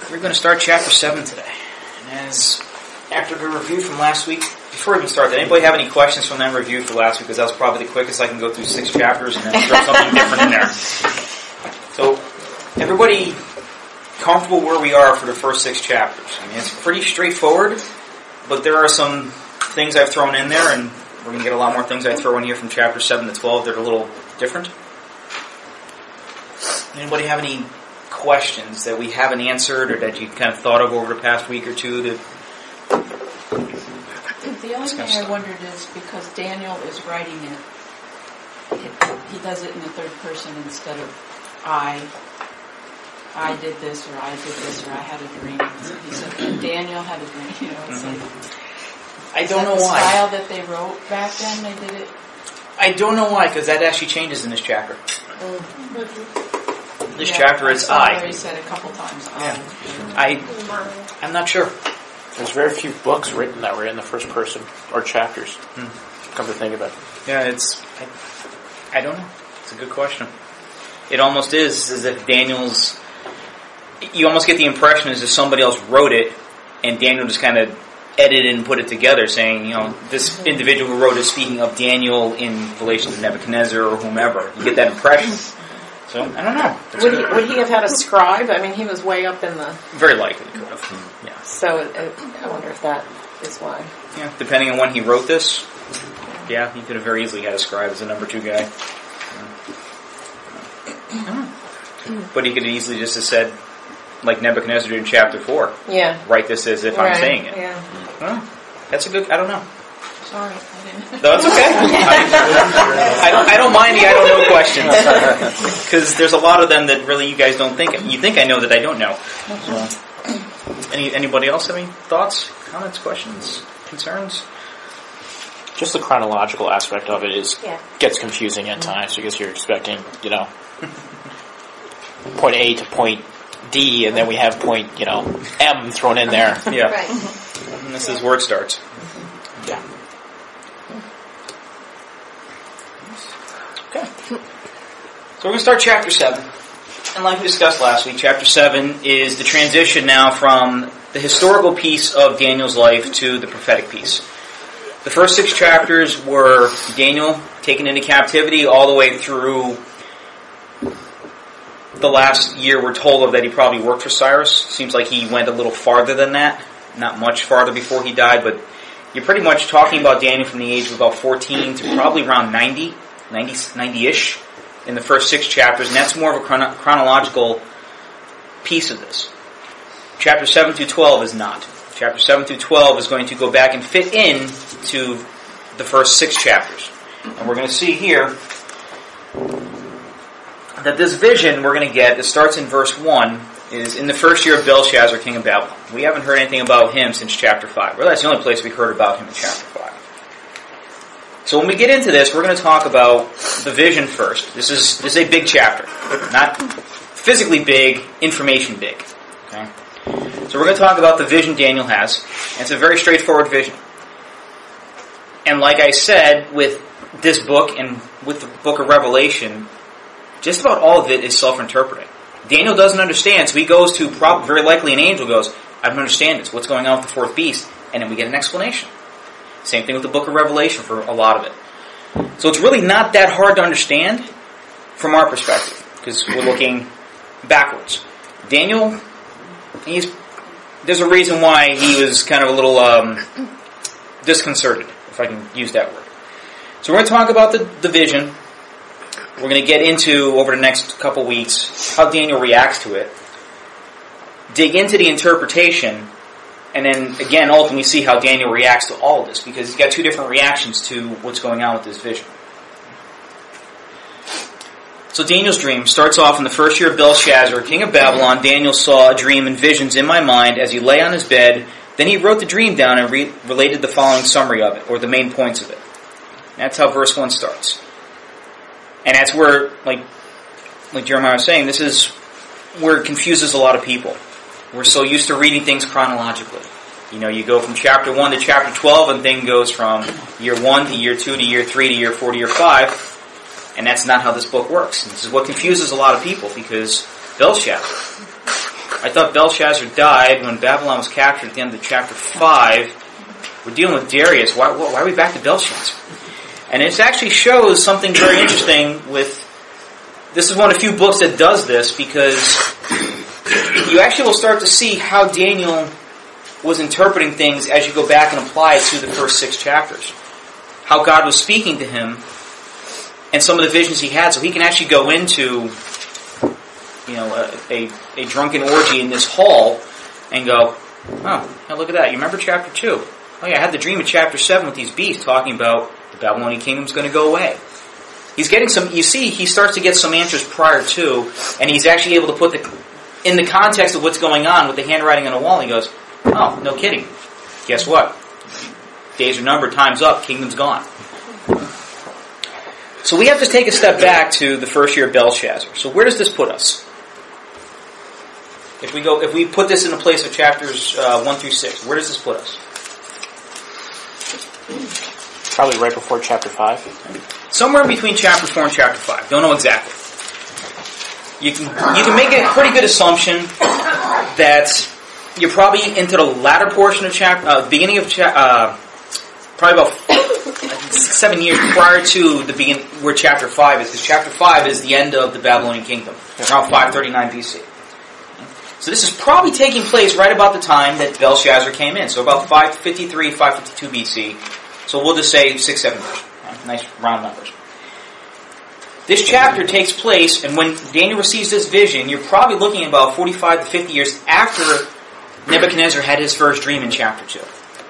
We're going to start chapter 7 today. And as after the review from last week, before we even start, did anybody have any questions from that review for last week? Because that was probably the quickest I can go through 6 chapters and then throw something different in there. So, everybody comfortable where we are for the first 6 chapters? I mean, it's pretty straightforward, but there are some things I've thrown in there, and we're going to get a lot more things I throw in here from chapter 7 to 12 that are a little different. Anybody have any questions that we haven't answered or that you kind of thought of over the past week or two? The only thing I wondered is because Daniel is writing it, he does it in the third person instead of I did this, or I did this, or I had a dream. So he said Daniel had a dream. You know, it's like, I don't know the why. style that they wrote back then, they did it. I don't know why, because that actually changes in this chapter. This chapter it's I. He said a couple times. I'm not sure. There's very few books written that were in the first person or chapters. Come to think of it. Yeah, I don't know. It's a good question. It almost is as if Daniel's. You almost get the impression as if somebody else wrote it, and Daniel just kind of edited and put it together, saying, you know, this individual who wrote it speaking of Daniel in relation to Nebuchadnezzar or whomever. You get that impression. So, I don't know. Would he have had a scribe? I mean, he was way up in the... Very likely could have. Yeah. So, I wonder if that is why. Yeah, depending on when he wrote this, yeah, he could have very easily had a scribe as a number 2 guy. But he could have easily just have said, like Nebuchadnezzar did in chapter 4. Yeah. Write this as if I'm saying it. Yeah. Well, that's a good, I don't know. Sorry, I didn't. No, it's okay. I don't mind the I don't know questions. Because there's a lot of them that really you guys don't think. You think I know that I don't know. Anybody else have any thoughts, comments, questions, concerns? Just the chronological aspect of it gets confusing at times because you're expecting, point A to point D, and then we have point, M thrown in there. Yeah. Right. And this is where it starts. Yeah. Okay. So we're going to start chapter 7. And like we discussed last week, chapter 7 is the transition now from the historical piece of Daniel's life to the prophetic piece. The first 6 chapters were Daniel taken into captivity all the way through the last year we're told of that he probably worked for Cyrus. Seems like he went a little farther than that. Not much farther before he died, but you're pretty much talking about Daniel from the age of about 14 to probably around 90-ish in the first 6 chapters, and that's more of a chronological piece of this. Chapter 7 through 12 is not. Chapter 7 through 12 is going to go back and fit in to the first 6 chapters. And we're going to see here that this vision we're going to get, that starts in verse 1, is in the first year of Belshazzar, king of Babylon. We haven't heard anything about him since chapter 5. Well, that's the only place we heard about him in chapter 5. So when we get into this, we're going to talk about the vision first. This is a big chapter. Not physically big, information big. Okay? So we're going to talk about the vision Daniel has. And it's a very straightforward vision. And like I said, with this book and with the book of Revelation, just about all of it is self-interpreting. Daniel doesn't understand, so he goes to, very likely an angel goes, I don't understand this. What's going on with the 4th beast? And then we get an explanation. Same thing with the book of Revelation for a lot of it. So it's really not that hard to understand from our perspective, because we're looking backwards. Daniel, there's a reason why he was kind of a little disconcerted, if I can use that word. So we're going to talk about the vision. We're going to get into, over the next couple weeks, how Daniel reacts to it. Dig into the interpretation, and then, again, ultimately see how Daniel reacts to all of this, because he's got 2 different reactions to what's going on with this vision. So Daniel's dream starts off in the first year of Belshazzar, king of Babylon. Daniel saw a dream and visions in my mind as he lay on his bed. Then he wrote the dream down and related the following summary of it, or the main points of it. That's how verse 1 starts. And that's where, like Jeremiah was saying, this is where it confuses a lot of people. We're so used to reading things chronologically. You go from chapter 1 to chapter 12, and thing goes from year 1 to year 2 to year 3 to year 4 to year 5. And that's not how this book works. And this is what confuses a lot of people, because Belshazzar, I thought Belshazzar died when Babylon was captured at the end of chapter 5. We're dealing with Darius. Why are we back to Belshazzar? And it actually shows something very interesting with... This is one of the few books that does this, because you actually will start to see how Daniel was interpreting things as you go back and apply it to the first 6 chapters. How God was speaking to him and some of the visions he had, so he can actually go into a drunken orgy in this hall and go, oh, now look at that. You remember chapter 2? Oh yeah, I had the dream of chapter 7 with these beasts talking about the Babylonian kingdom's going to go away. He's getting some, you see, he starts to get some answers prior to, and he's actually able to put in the context of what's going on with the handwriting on the wall, he goes, oh, no kidding. Guess what? Days are numbered, time's up, kingdom's gone. So we have to take a step back to the first year of Belshazzar. So where does this put us? If we put this in the place of chapters 1 through 6, where does this put us? Probably right before chapter 5. Somewhere in between chapter 4 and chapter 5. Don't know exactly. You can make a pretty good assumption that you're probably into the latter portion of beginning of probably about 6-7 years prior to the beginning where chapter 5 is, because chapter 5 is the end of the Babylonian kingdom, around 539 BC. So this is probably taking place right about the time that Belshazzar came in, so about 553, 552 BC. So we'll just say 6-7 years. Nice round numbers. This chapter takes place, and when Daniel receives this vision, you're probably looking at about 45 to 50 years after Nebuchadnezzar had his first dream in chapter 2.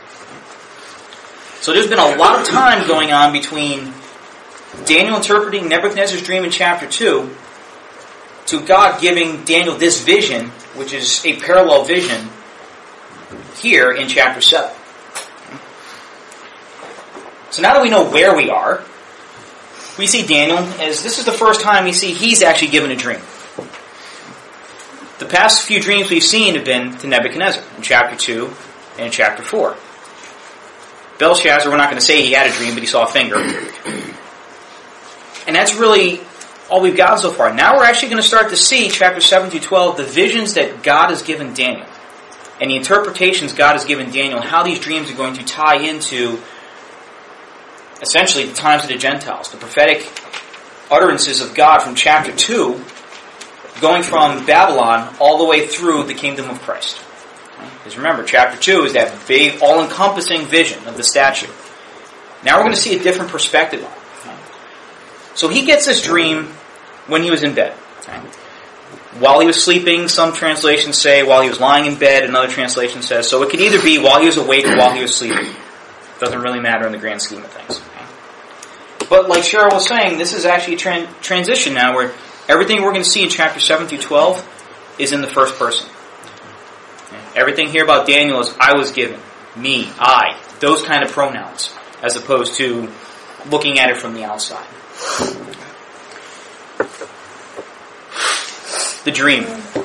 So there's been a lot of time going on between Daniel interpreting Nebuchadnezzar's dream in chapter 2 to God giving Daniel this vision, which is a parallel vision, here in chapter 7. So now that we know where we are, we see Daniel as this is the first time we see he's actually given a dream. The past few dreams we've seen have been to Nebuchadnezzar in chapter 2 and in chapter 4. Belshazzar, we're not going to say he had a dream, but he saw a finger. And that's really all we've got so far. Now we're actually going to start to see, chapter 7 through 12, the visions that God has given Daniel. And the interpretations God has given Daniel, how these dreams are going to tie into, essentially, the times of the Gentiles. The prophetic utterances of God from chapter 2, going from Babylon all the way through the kingdom of Christ. Because remember, chapter 2 is that big, all-encompassing vision of the statue. Now we're going to see a different perspective on it. So he gets this dream when he was in bed. While he was sleeping, some translations say while he was lying in bed, another translation says. So it could either be while he was awake or while he was sleeping. Doesn't really matter in the grand scheme of things. But like Cheryl was saying, this is actually a transition now where everything we're going to see in chapter 7 through 12 is in the first person. Everything here about Daniel is I was given, me, I, those kind of pronouns, as opposed to looking at it from the outside. The dream.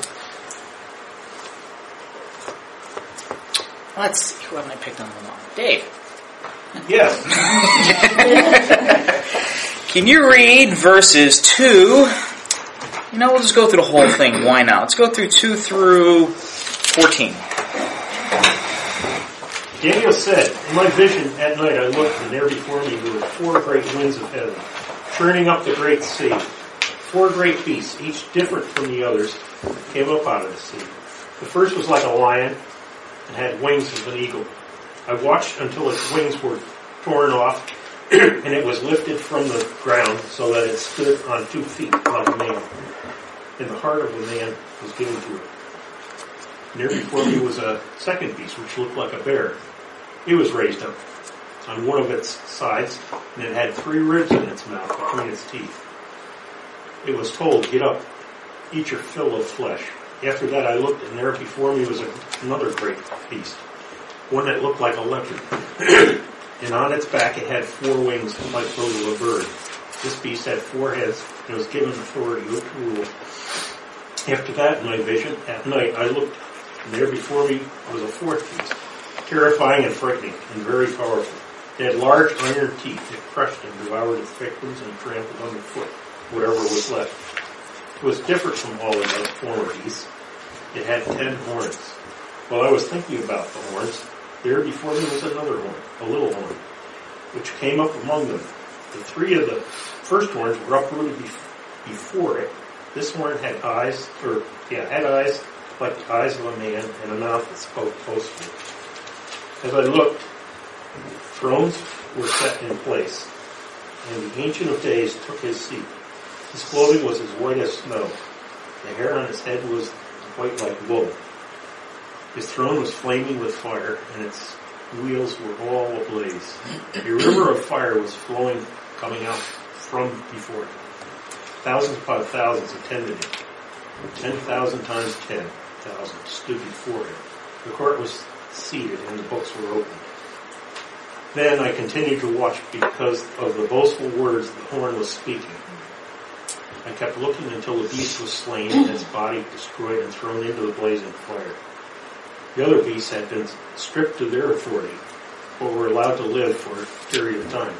Let's see, who haven't I picked on the line? Dave. Yes. Can you read verses 2? We'll just go through the whole thing. Why not? Let's go through 2 through 14. Daniel said, in my vision at night I looked, and there before me were 4 great winds of heaven, churning up the great sea. 4 great beasts, each different from the others, came up out of the sea. The first was like a lion and had wings of an eagle. I watched until its wings were torn off, and it was lifted from the ground so that it stood on 2 feet like a man. And the heart of the man was given to it. Near before me was a second beast, which looked like a bear. It was raised up on one of its sides, and it had 3 ribs in its mouth between its teeth. It was told, get up, eat your fill of flesh. After that I looked, and there before me was another great beast, one that looked like a leopard. And on its back it had 4 wings like those of a bird. This beast had 4 heads, and was given authority to rule. After that, in my vision, at night I looked, and there before me was a 4th beast, terrifying and frightening, and very powerful. It had large iron teeth. It crushed and devoured its victims and trampled underfoot whatever was left. It was different from all of the former beasts. It had 10 horns. While I was thinking about the horns, there before me was another horn, a little horn, which came up among them. The 3 of the first horns were uprooted before it. This horn had eyes like the eyes of a man, and a mouth that spoke boastfully. As I looked, thrones were set in place, and the Ancient of Days took his seat. His clothing was as white as snow. The hair on his head was white like wool. His throne was flaming with fire, and its wheels were all ablaze. A river of fire was coming out from before him. Thousands upon thousands attended him. 10,000 times 10,000 stood before him. The court was seated, and the books were opened. Then I continued to watch because of the boastful words the horn was speaking. I kept looking until the beast was slain and its body destroyed and thrown into the blazing fire. The other beasts had been stripped of their authority, but were allowed to live for a period of time.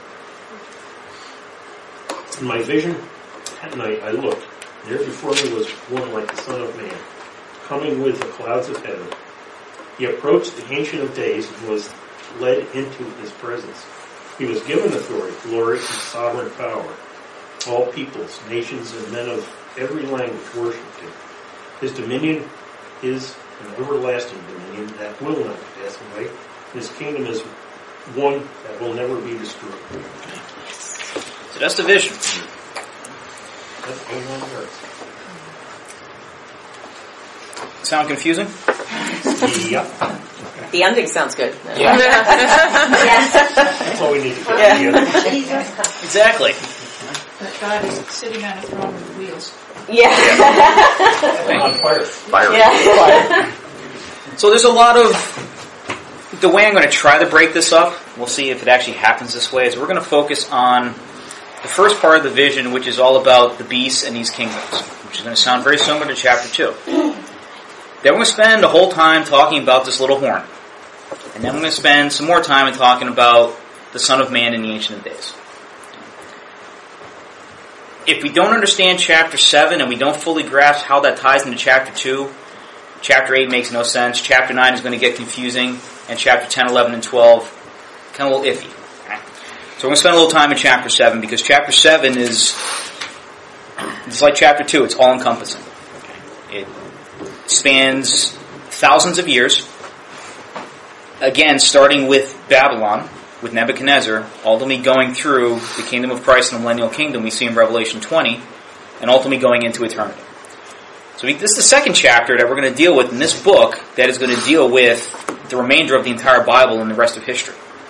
In my vision at night I looked. There before me was one like the Son of Man, coming with the clouds of heaven. He approached the Ancient of Days and was led into his presence. He was given authority, glory, and sovereign power. All peoples, nations, and men of every language worshipped him. His dominion is an everlasting dominion that will not pass away. His kingdom is one that will never be destroyed. So that's the vision. That's going on earth. Sound confusing? Yep. The ending sounds good. Yeah. That's all we need to get together. Exactly. That God is sitting on a throne with wheels. Yeah. On fire. Fire. Yeah. So there's a lot of... The way I'm going to try to break this up, we'll see if it actually happens this way, is we're going to focus on the first part of the vision, which is all about the beasts and these kingdoms, which is going to sound very similar to chapter 2. Then we're going to spend the whole time talking about this little horn. And then we're going to spend some more time talking about the Son of Man and the Ancient of Days. If we don't understand chapter 7 and we don't fully grasp how that ties into chapter 2, chapter 8 makes no sense, chapter 9 is going to get confusing, and chapter 10, 11, and 12, kind of a little iffy. Okay? So we're going to spend a little time in chapter 7, because chapter 7 is, it's like chapter 2, it's all-encompassing. It spans thousands of years, again, starting with Babylon, with Nebuchadnezzar, ultimately going through the kingdom of Christ and the millennial kingdom we see in Revelation 20, and ultimately going into eternity. So this is the second chapter that we're going to deal with in this book that is going to deal with the remainder of the entire Bible and the rest of history.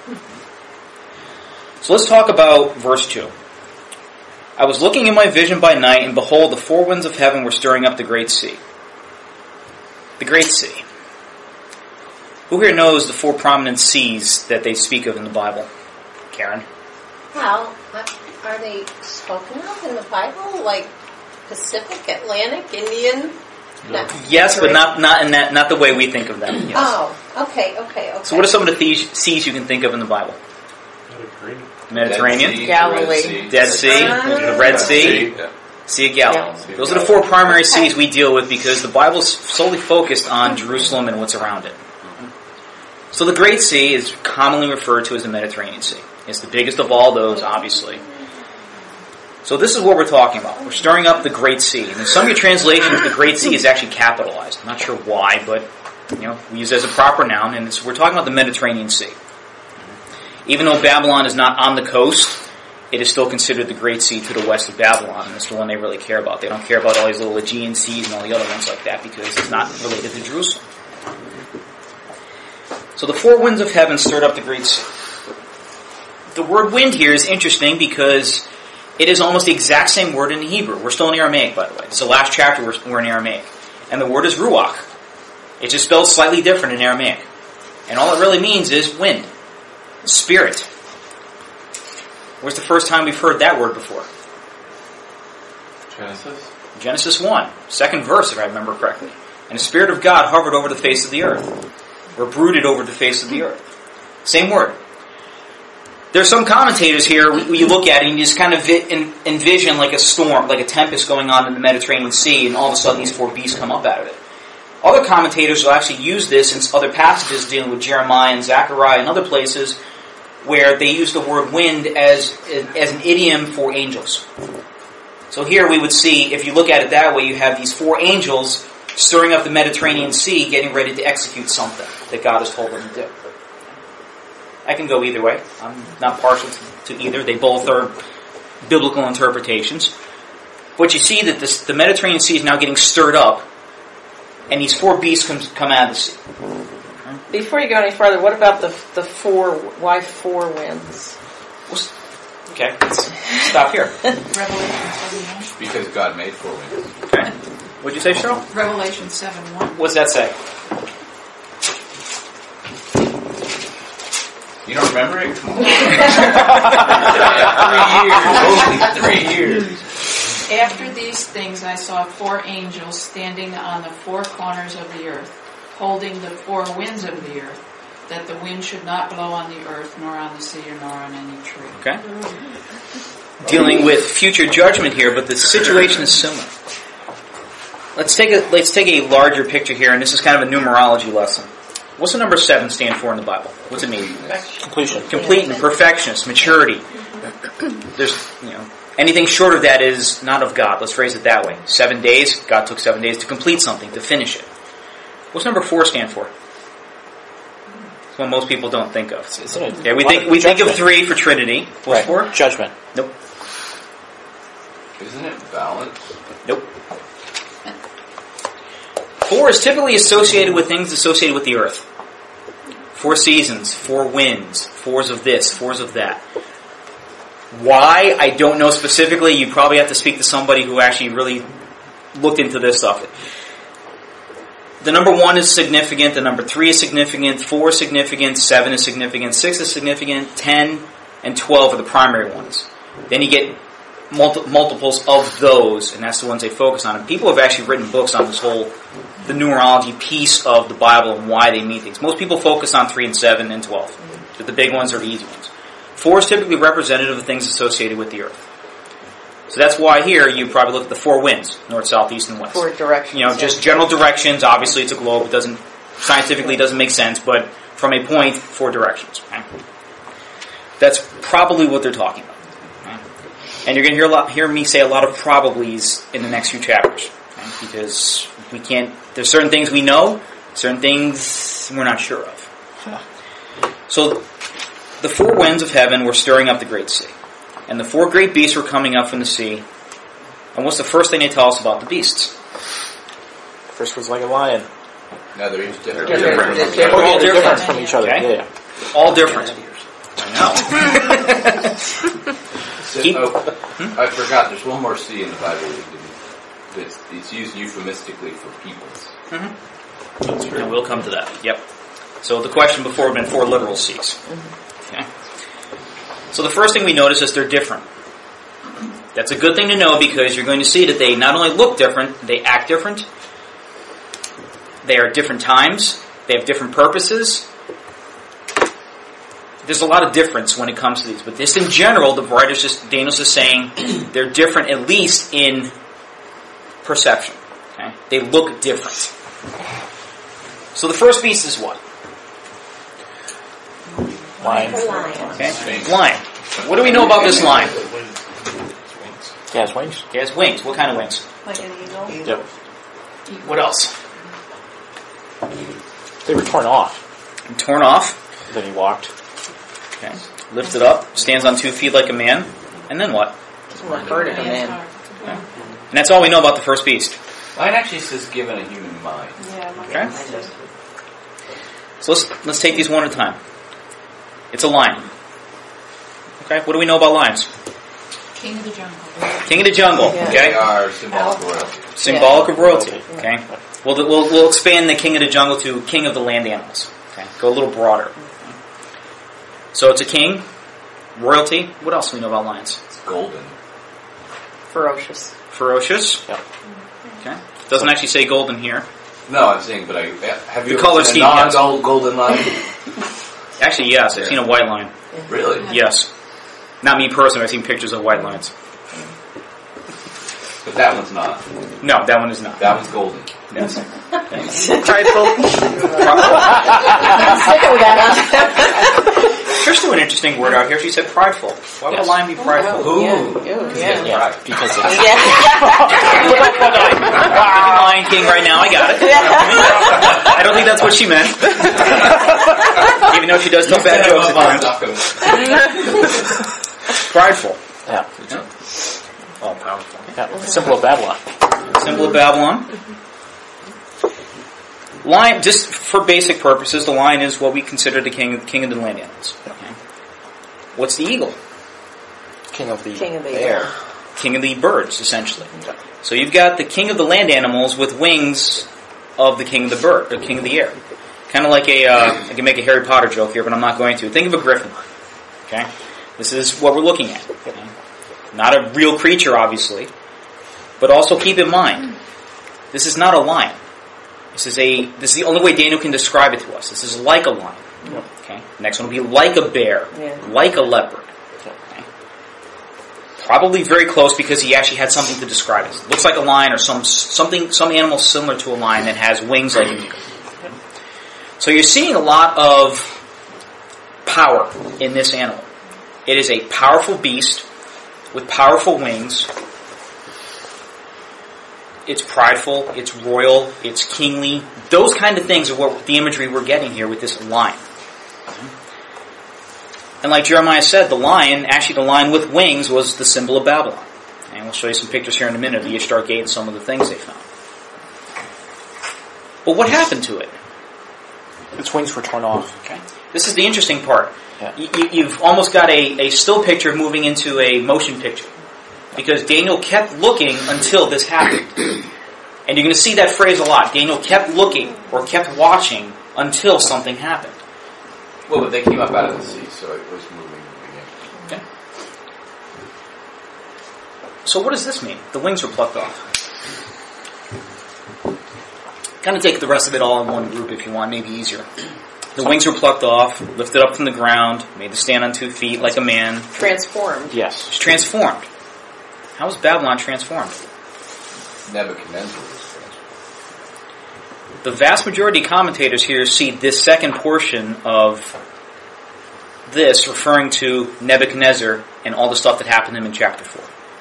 So let's talk about verse 2. I was looking in my vision by night, and behold, the 4 winds of heaven were stirring up the great sea. The great sea. Who here knows the 4 prominent seas that they speak of in the Bible? Karen? Well, are they spoken of in the Bible? Like Pacific, Atlantic, Indian? No. Yes, but not in that, not the way we think of them. Yes. Oh, okay. So what are some of the seas you can think of in the Bible? Mediterranean, Galilee. Dead Sea, the Red Sea, Sea of Galilee. Those are the 4 primary seas we deal with because the Bible is solely focused on Jerusalem and what's around it. So the Great Sea is commonly referred to as the Mediterranean Sea. It's the biggest of all those, obviously. So this is what we're talking about. We're stirring up the Great Sea. And in some of your translations, the Great Sea is actually capitalized. I'm not sure why, but we use it as a proper noun, and we're talking about the Mediterranean Sea. Even though Babylon is not on the coast, it is still considered the Great Sea to the west of Babylon, and it's the one they really care about. They don't care about all these little Aegean seas and all the other ones like that because it's not related to Jerusalem. So the 4 winds of heaven stirred up the Great Sea. The word wind here is interesting because it is almost the exact same word in Hebrew. We're still in Aramaic, by the way. It's the last chapter we're in Aramaic. And the word is ruach. It's just spelled slightly different in Aramaic. And all it really means is wind. Spirit. Where's the first time we've heard that word before? Genesis 1. 2nd verse, if I remember correctly. And the Spirit of God hovered over the face of the earth. Or brooded over the face of the earth. Same word. There's some commentators here, you look at it and you just kind of envision like a storm, like a tempest going on in the Mediterranean Sea, and all of a sudden these 4 beasts come up out of it. Other commentators will actually use this in other passages dealing with Jeremiah and Zechariah and other places where they use the word wind as an idiom for angels. So here we would see, if you look at it that way, you have these 4 angels stirring up the Mediterranean Sea, getting ready to execute something that God has told them to do. I can go either way. I'm not partial to either. They both are biblical interpretations. But you see that the Mediterranean Sea is now getting stirred up, and these 4 beasts come out of the sea. Before you go any further, what about the 4? Why 4 winds? Okay, let's stop here. Revelation 7:1. Because God made 4 winds. Okay. What'd you say, Cheryl? Revelation 7:1. What's that say? You don't remember it? Come on. 3 years. Only 3 years. After these things I saw 4 angels standing on the 4 corners of the earth, holding the 4 winds of the earth, that the wind should not blow on the earth, nor on the sea, nor on any tree. Okay. Dealing with future judgment here, but the situation is similar. Let's take a larger picture here, and this is kind of a numerology lesson. What's the number 7 stand for in the Bible? What's it mean? Completion. Complete and perfectionist, maturity. There's, anything short of that is not of God. Let's phrase it that way. 7 days, God took 7 days to complete something, to finish it. What's number 4 stand for? It's one most people don't think of. Yeah, we think of 3 for Trinity. What's 4? Judgment. Nope. Isn't it balance? Nope. 4 is typically associated with things associated with the earth. 4 seasons, 4 winds, 4s of this, 4s of that. Why? I don't know specifically. You probably have to speak to somebody who actually really looked into this stuff. The number 1 is significant, the number 3 is significant, 4 is significant, 7 is significant, 6 is significant, 10 and 12 are the primary ones. Then you get multiples of those, and that's the ones they focus on. And people have actually written books on this the numerology piece of the Bible and why they mean things. Most people focus on 3 and 7 and 12, but the big ones are the easy ones. 4 is typically representative of things associated with the earth. So that's why here you probably look at the 4 winds, north, south, east, and west. 4 directions. Just general directions. Obviously it's a globe. It scientifically doesn't make sense, but from a point, 4 directions. Okay? That's probably what they're talking about. Okay? And you're going to hear me say a lot of probablys in the next few chapters. Okay? Because there's certain things we know, certain things we're not sure of. So the 4 winds of heaven were stirring up the great sea. And the 4 great beasts were coming up from the sea. And what's the first thing they tell us about the beasts? First was like a lion. No, they're each different. They're all different from each other. Okay. Yeah. All different. I I forgot. There's one more C in the Bible. It's used euphemistically for peoples. know. And we'll come to that. Yep. So the question before had been 4 literal C's. Okay. So the first thing we notice is they're different. That's a good thing to know because you're going to see that they not only look different, they act different. They are at different times. They have different purposes. There's a lot of difference when it comes to these. But this in general, the writer, Daniel's is saying, they're different at least in perception. Okay? They look different. So the first beast is what? Lion. Okay. Lion. What do we know about this lion? He has wings. He has wings. What kind of wings? Like an eagle? Yep. What else? They were torn off. And torn off. Then he walked. Okay. Lifted up. Stands on 2 feet like a man. And then what? Referred to a man. Okay. And that's all we know about the first beast. Mine actually says given a human mind. Okay. So let's take these one at a time. It's a lion. Okay. What do we know about lions? King of the jungle. King of the jungle. Yeah. Okay. They are symbolic royalty. Symbolic of royalty. Yeah. Okay. We'll expand the king of the jungle to king of the land animals. Okay. Go a little broader. So it's a king, royalty. What else do we know about lions? It's golden. Ferocious. Ferocious. Yep. Okay. Doesn't actually say golden here. No, I'm saying, but have you The color ever seen scheme, a yes. non-golden lion? Actually, yes. I've seen a white lion. Really? Yes. Not me personally. I've seen pictures of white lions. But that one's not. No, that one is not. That one's golden. Yes. Prideful. Sticking with that. Trish threw an interesting word out here. She said prideful. Why would a lion be prideful? Yeah, because it's... Lion King right now, I got it. I don't think that's what she meant. Even though she does tell bad jokes at times. Prideful. Yeah. All powerful. Yeah. Symbol of Babylon. Symbol of Babylon. Lion, just for basic purposes, the lion is what we consider the king of the land animals. Okay. What's the eagle? King of the air. King of the birds, essentially. So you've got the king of the land animals with wings of the king of the bird, or king of the air. Kind of like I can make a Harry Potter joke here, but I'm not going to. Think of a griffin. Okay? This is what we're looking at. Okay? Not a real creature, obviously. But also keep in mind, this is not a lion. This is the only way Daniel can describe it to us. This is like a lion. Okay? Next one will be like a bear, like a leopard. Okay? Probably very close because he actually had something to describe it. It looks like a lion or some animal similar to a lion that has wings like an eagle. So you're seeing a lot of power in this animal. It is a powerful beast with powerful wings. It's prideful, it's royal, it's kingly. Those kind of things are what the imagery we're getting here with this lion. And like Jeremiah said, the lion with wings was the symbol of Babylon. And we'll show you some pictures here in a minute of the Ishtar Gate and some of the things they found. But what happened to it? Its wings were torn off. Okay. This is the interesting part. Yeah. You've almost got a still picture moving into a motion picture. Because Daniel kept looking until this happened. And you're going to see that phrase a lot. Daniel kept looking or kept watching until something happened. Well, but they came up out of the sea, so it was moving in the beginning. Okay. So what does this mean? The wings were plucked off. Kind of take the rest of it all in one group if you want, maybe easier. The wings were plucked off, lifted up from the ground, made to stand on 2 feet like a man. Transformed. Yes. It's transformed. How was Babylon transformed? Nebuchadnezzar was transformed. The vast majority of commentators here see this second portion of this referring to Nebuchadnezzar and all the stuff that happened to him in chapter 4.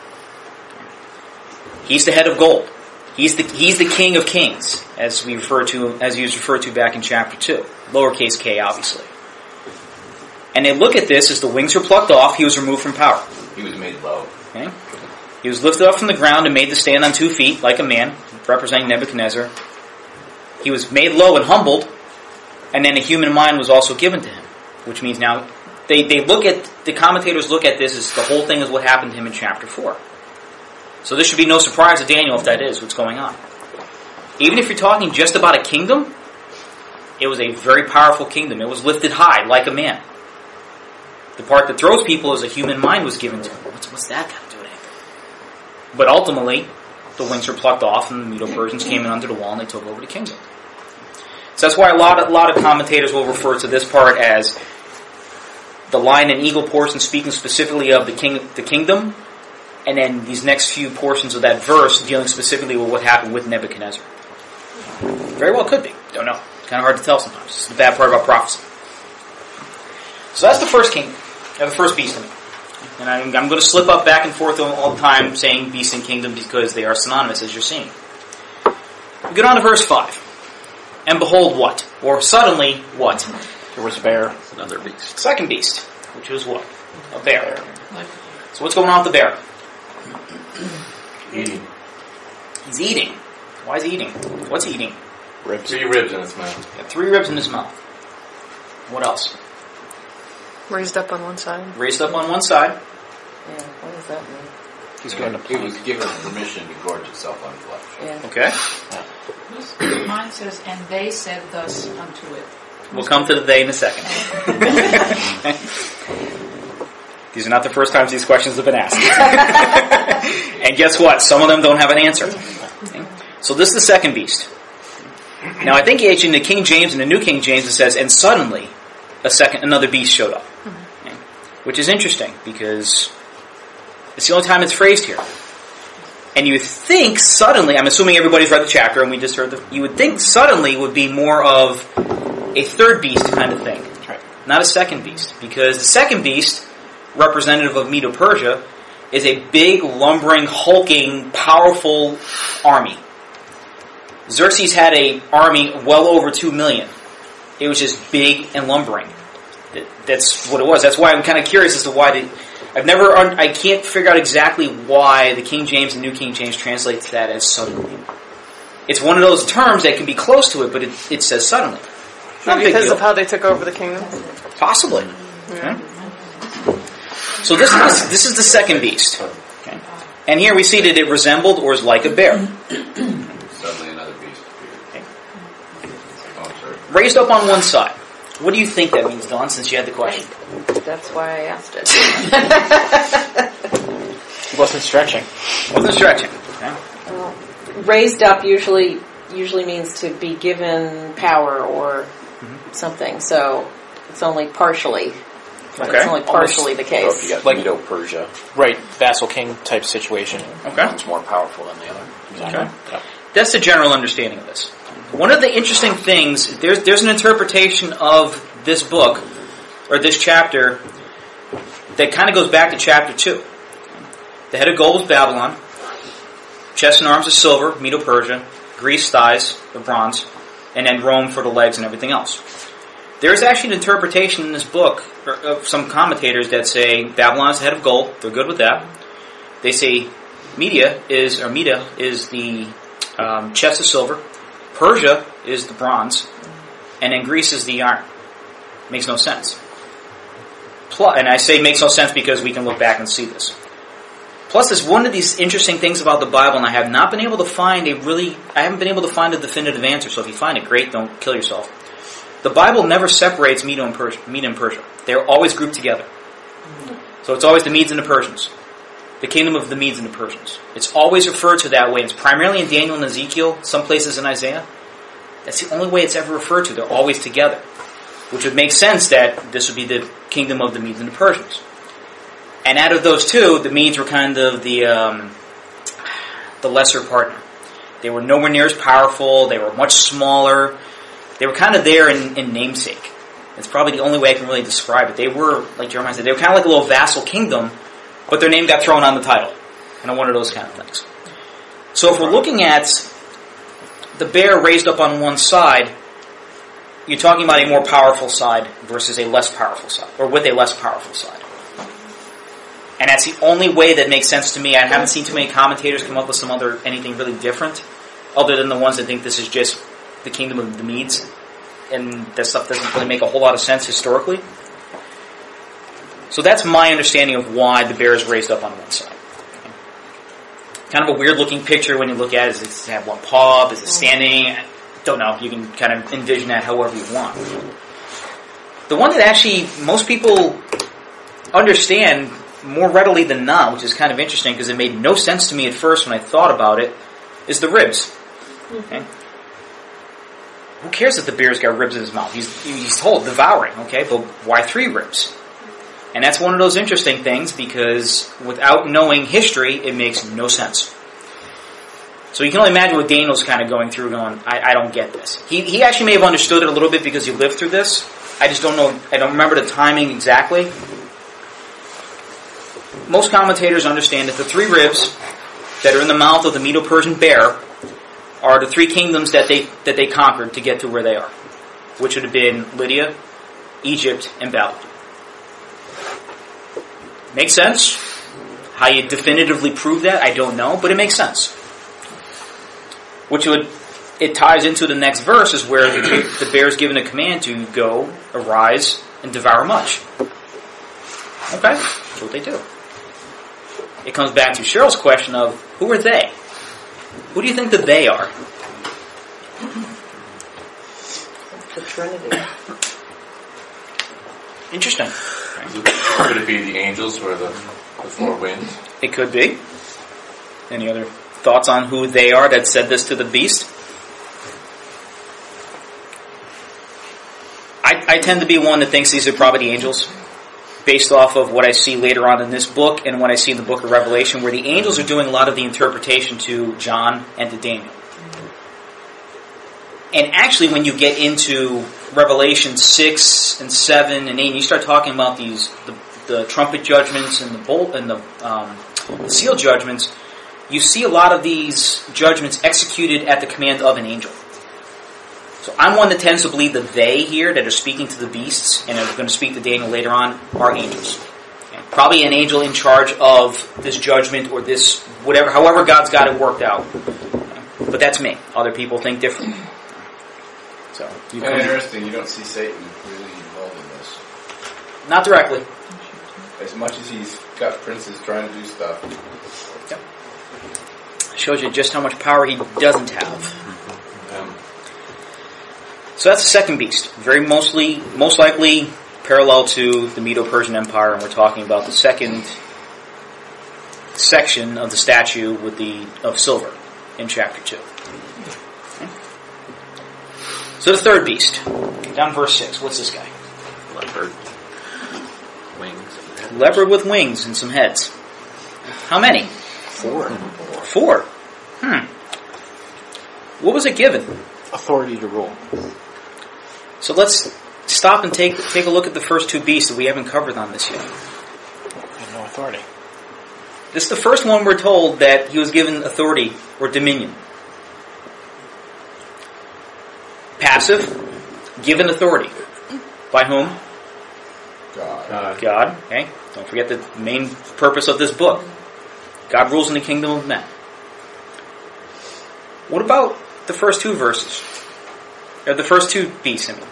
He's the head of gold. He's the king of kings, as he was referred to back in chapter 2. Lowercase k, obviously. And they look at this as the wings were plucked off, he was removed from power. He was made low. Okay? He was lifted up from the ground and made to stand on 2 feet like a man, representing Nebuchadnezzar. He was made low and humbled, and then a human mind was also given to him. Which means now, the commentators look at this as the whole thing is what happened to him in chapter 4. So this should be no surprise to Daniel if that is what's going on. Even if you're talking just about a kingdom, it was a very powerful kingdom. It was lifted high like a man. The part that throws people is a human mind was given to him. What's that got to do with anything? But ultimately, the wings were plucked off and the Medo-Persians came in under the wall and they took over the kingdom. So that's why a lot of commentators will refer to this part as the lion and eagle portion speaking specifically of the kingdom, and then these next few portions of that verse dealing specifically with what happened with Nebuchadnezzar. Very well could be. Don't know. It's kind of hard to tell sometimes. It's the bad part about prophecy. So that's the first king, the first beast. And I'm going to slip up back and forth all the time saying beast and kingdom because they are synonymous as you're seeing. We get on to verse 5. And behold what? Or suddenly what? There was a bear. Another beast. Second beast, which was what? A bear. So what's going on with the bear? Eating. He's eating. Why is he eating? What's he eating? Ribs. 3 ribs in its mouth. He had 3 ribs in his mouth. What else? Raised up on one side. Raised up on one side. Yeah, what does that mean? He's going to It was given permission to gorge itself on flesh. Yeah. Okay. Mine says, and they said thus unto it. We'll come to the they in a second. These are not the first times these questions have been asked. And guess what? Some of them don't have an answer. Okay. So this is the second beast. Now I think actually in the King James and the New King James it says, and suddenly another beast showed up. Okay. Which is interesting because it's the only time it's phrased here. And you would think suddenly, I'm assuming everybody's read the chapter and we just heard you would think suddenly would be more of a third beast kind of thing. Right. Not a second beast. Because the second beast, representative of Medo-Persia, is a big, lumbering, hulking, powerful army. Xerxes had an army well over 2 million. It was just big and lumbering. That's what it was. That's why I'm kind of curious as to why I can't figure out exactly why the King James and New King James translates that as suddenly. It's one of those terms that can be close to it, but it says suddenly. Not Maybe because of how they took over the kingdom? Possibly. Okay. So this is the second beast. Okay. And here we see that it resembled or is like a bear. Suddenly another beast appeared. Okay. Oh, sorry. Raised up on one side. What do you think that means, Dawn, since you had the question? That's why I asked it. He wasn't stretching. Wasn't stretching. Okay. Well, raised up usually means to be given power or something. So it's only partially. Okay. It's only partially the case. You got Medo-Persia. Right, vassal king type situation. Okay. One's more powerful than the other. Okay. Yeah. That's the general understanding of this. One of the interesting things, there's an interpretation of this book, or this chapter, that kind of goes back to chapter 2. The head of gold was Babylon, chest and arms of silver, Medo-Persia, Greece thighs of bronze, and then Rome for the legs and everything else. There's actually an interpretation in this book of some commentators that say Babylon is the head of gold. They're good with that. They say Media is the chest of silver. Persia is the bronze, and then Greece is the iron. Makes no sense. And I say makes no sense because we can look back and see this. Plus, there's one of these interesting things about the Bible, and I haven't been able to find a definitive answer. So if you find it, great. Don't kill yourself. The Bible never separates Medo and Persia. They're always grouped together. So it's always the Medes and the Persians. The kingdom of the Medes and the Persians. It's always referred to that way. It's primarily in Daniel and Ezekiel, some places in Isaiah. That's the only way it's ever referred to. They're always together. Which would make sense that this would be the kingdom of the Medes and the Persians. And out of those two, the Medes were kind of the lesser partner. They were nowhere near as powerful. They were much smaller. They were kind of there in namesake. It's probably the only way I can really describe it. They were, like Jeremiah said, they were kind of like a little vassal kingdom, but their name got thrown on the title. Kind of one of those kind of things. So if we're looking at the bear raised up on one side, you're talking about a more powerful side versus a less powerful side, or with a less powerful side. And that's the only way that makes sense to me. I haven't seen too many commentators come up with anything really different, other than the ones that think this is just the kingdom of the Medes, and that stuff doesn't really make a whole lot of sense historically. So that's my understanding of why the bear is raised up on one side. Kind of a weird looking picture when you look at it. Does it have one paw? Is it standing? I don't know. You can kind of envision that however you want. The one that actually most people understand more readily than not, which is kind of interesting because it made no sense to me at first when I thought about it, is the ribs. Okay? Who cares if the bear's got ribs in his mouth? He's told, devouring, okay? But why 3 ribs? And that's one of those interesting things because without knowing history, it makes no sense. So you can only imagine what Daniel's kind of going through going, I don't get this. He actually may have understood it a little bit because he lived through this. I just don't know, I don't remember the timing exactly. Most commentators understand that the 3 ribs that are in the mouth of the Medo-Persian bear are the 3 kingdoms that they conquered to get to where they are, which would have been Lydia, Egypt, and Babylon. Makes sense. How you definitively prove that, I don't know, but it makes sense. It ties into the next verse is where the bear is given a command to go, arise, and devour much. Okay, that's what they do. It comes back to Cheryl's question of, who are they? Who do you think that they are? The Trinity. Interesting. Could it be the angels or the 4 winds? It could be. Any other thoughts on who they are that said this to the beast? I tend to be one that thinks these are probably the angels. based off of what I see later on in this book and what I see in the book of Revelation, where the angels are doing a lot of the interpretation to John and to Daniel. And actually, when you get into Revelation 6 and 7 and 8, and you start talking about the trumpet judgments and the seal judgments, you see a lot of these judgments executed at the command of an angel. So I'm one that tends to believe that they here that are speaking to the beasts and are going to speak to Daniel later on are angels. Okay? Probably an angel in charge of this judgment or this whatever, however God's got it worked out. Okay? But that's me. Other people think differently. So interesting. You don't see Satan really involved in this. Not directly. As much as he's got princes trying to do stuff. Yep. Shows you just how much power he doesn't have. So that's the second beast. Most likely parallel to the Medo-Persian Empire, and we're talking about the second section of the statue of silver in chapter 2. Okay. So the third beast, down verse 6. What's this guy? Leopard. Wings. Leopard with wings and some heads. How many? 4. 4. What was it given? Authority to rule. So let's stop and take a look at the first two beasts that we haven't covered on this yet. And no authority. This is the first one we're told that he was given authority or dominion. Passive, given authority. By whom? God. Okay. Don't forget the main purpose of this book. God rules in the kingdom of men. What about the first two verses? Or the first two beasts, I mean.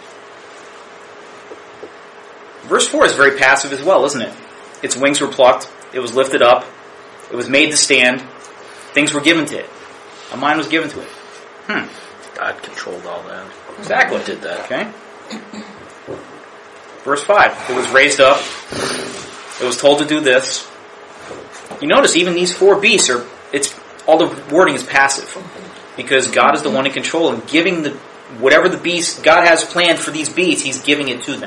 Verse 4 is very passive as well, isn't it? Its wings were plucked. It was lifted up. It was made to stand. Things were given to it. A mind was given to it. God controlled all that. Exactly. Did that. Okay. Verse 5. It was raised up. It was told to do this. You notice even these 4 beasts all the wording is passive. Because God is the one in control and giving whatever the beast God has planned for these beasts, He's giving it to them.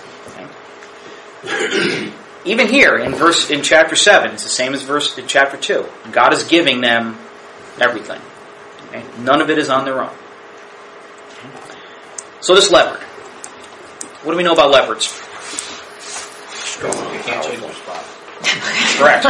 Okay. Even here in chapter 7, it's the same as in chapter 2. God is giving them everything. Okay. None of it is on their own. Okay. So this leopard. What do we know about leopards? Strong. You can't change their spot. Correct.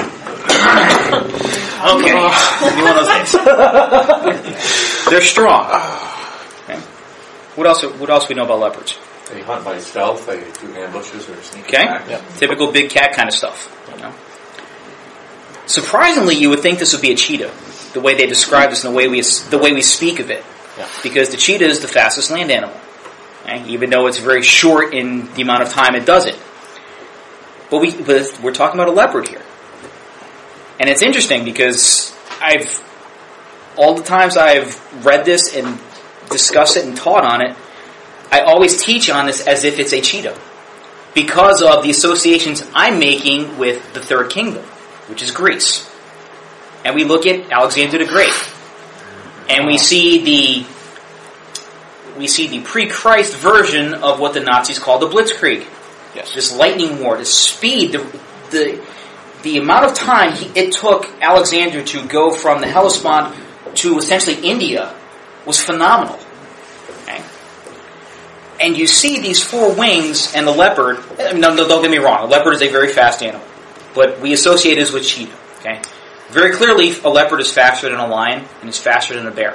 Okay. Be one of those days. They're strong. Okay. What else we know about leopards? They hunt by stealth. They do ambushes or sneak Okay. attacks. Yep. Typical big cat kind of stuff. You know? Surprisingly, you would think this would be a cheetah. The way they describe this and the way we speak of it. Yeah. Because the cheetah is the fastest land animal. Okay? Even though it's very short in the amount of time it does it. But we're talking about a leopard here. And it's interesting because all the times I've read this and discussed it and taught on it, I always teach on this as if it's a cheetah. Because of the associations I'm making with the third kingdom, which is Greece. And we look at Alexander the Great. And we see the pre-Christ version of what the Nazis call the Blitzkrieg. Yes. This lightning war, this speed, the amount of time it took Alexander to go from the Hellespont to essentially India was phenomenal. Okay? And you see these 4 wings and the leopard. No, don't get me wrong. A leopard is a very fast animal. But we associate this with cheetah. Okay? Very clearly, a leopard is faster than a lion and is faster than a bear.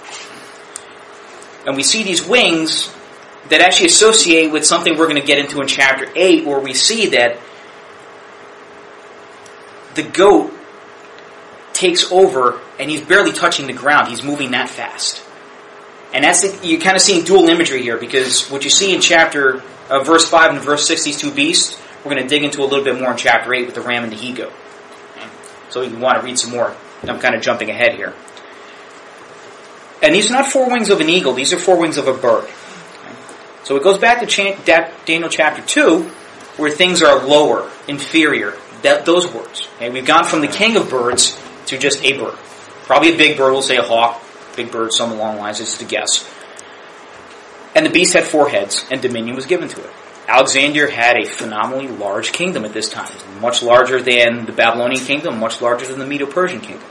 And we see these wings that actually associate with something we're going to get into in chapter 8, where we see that the goat takes over and he's barely touching the ground. He's moving that fast. And you're kind of seeing dual imagery here, because what you see in verse 5 and verse 6, these 2 beasts, we're going to dig into a little bit more in chapter 8 with the ram and the he-goat. Okay? So if you want to read some more, I'm kind of jumping ahead here. And these are not 4 wings of an eagle, these are 4 wings of a bird. Okay? So it goes back to Daniel chapter 2, where things are lower, inferior, those words. Okay? We've gone from the king of birds to just a bird. Probably a big bird, we'll say a hawk, big bird, something along the lines, it's to guess. And the beast had 4 heads, and dominion was given to it. Alexander had a phenomenally large kingdom at this time. Much larger than the Babylonian kingdom, much larger than the Medo-Persian kingdom.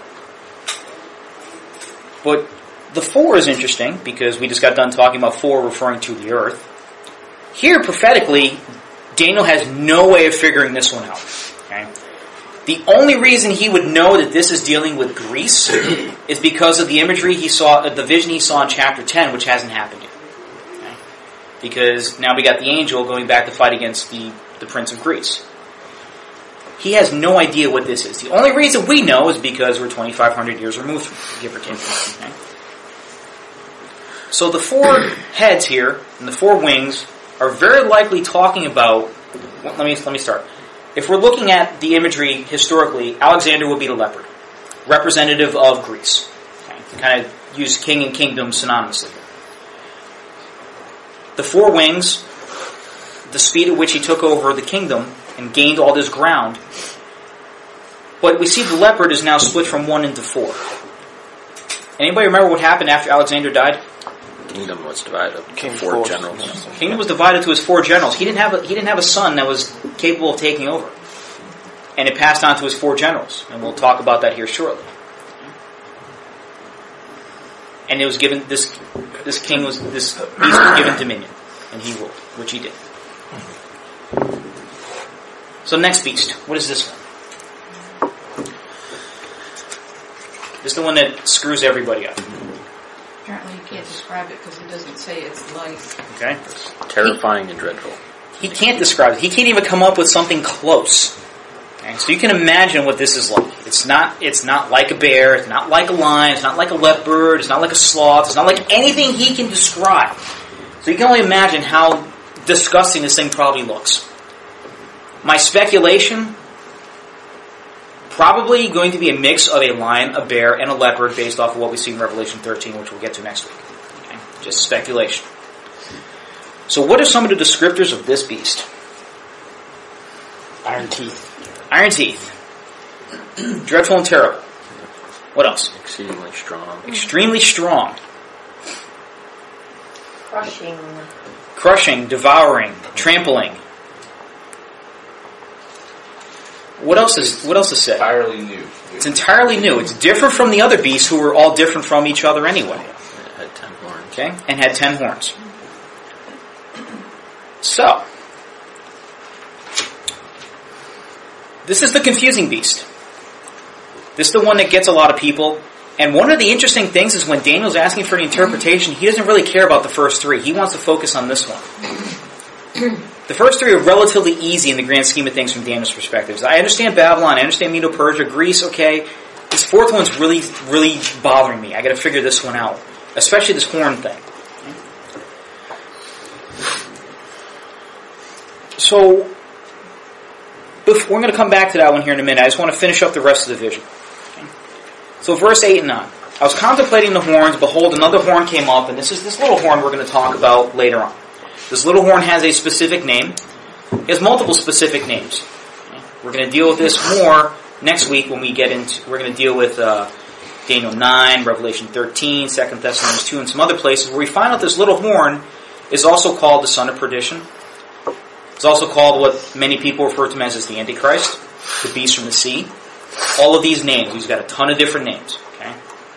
But the 4 is interesting because we just got done talking about 4 referring to the earth. Here, prophetically, Daniel has no way of figuring this one out. Okay? The only reason he would know that this is dealing with Greece is because of the imagery he saw, the vision he saw in chapter 10, which hasn't happened yet. Okay? Because now we got the angel going back to fight against the prince of Greece. He has no idea what this is. The only reason we know is because we're 2,500 years removed from it, give or take. Okay? So the 4 heads here and the 4 wings are very likely talking about. Let me start. If we're looking at the imagery historically, Alexander would be the leopard, representative of Greece. Okay? Kind of use king and kingdom synonymously. The 4 wings, the speed at which he took over the kingdom and gained all this ground. But we see the leopard is now split from 1 into 4. Anybody remember what happened after Alexander died? Kingdom was divided up into 4 generals. Kingdom was divided to his 4 generals. He didn't have a son that was capable of taking over, and it passed on to his 4 generals. And we'll talk about that here shortly. And it was given this beast was given dominion, and he ruled, which he did. So next beast, what is this one? This is the one that screws everybody up. Apparently you can't describe it because it doesn't say it's like. Okay. It's terrifying and dreadful. He can't describe it. He can't even come up with something close. Okay? So you can imagine what this is like. It's not like a bear. It's not like a lion. It's not like a leopard. It's not like a sloth. It's not like anything he can describe. So you can only imagine how disgusting this thing probably looks. My speculation, probably going to be a mix of a lion, a bear, and a leopard based off of what we see in Revelation 13, which we'll get to next week. Okay? Just speculation. So what are some of the descriptors of this beast? Iron teeth. Iron teeth. Dreadful and terrible. What else? Exceedingly strong. Extremely strong. Crushing, devouring, trampling. What else is said? Entirely new. It's entirely new. It's different from the other beasts who were all different from each other anyway. It had 10 horns. Okay? And had 10 horns. So, this is the confusing beast. This is the one that gets a lot of people. And one of the interesting things is when Daniel's asking for the interpretation, he doesn't really care about the first 3. He wants to focus on this one. The first 3 are relatively easy in the grand scheme of things from Daniel's perspective. I understand Babylon, I understand Medo-Persia, Greece, okay. This 4th one's really, really bothering me. I gotta figure this one out. Especially this horn thing. So, we're going to come back to that one here in a minute. I just want to finish up the rest of the vision. Okay. So verse 8 and 9. I was contemplating the horns. Behold, another horn came up. And this is this little horn we're going to talk about later on. This little horn has a specific name. It has multiple specific names. Okay. We're going to deal with this more next week when we get into... We're going to deal with Daniel 9, Revelation 13, 2 Thessalonians 2, and some other places where we find out this little horn is also called the son of perdition. It's also called what many people refer to him as the Antichrist, the beast from the sea. All of these names. He's got a ton of different names. Okay?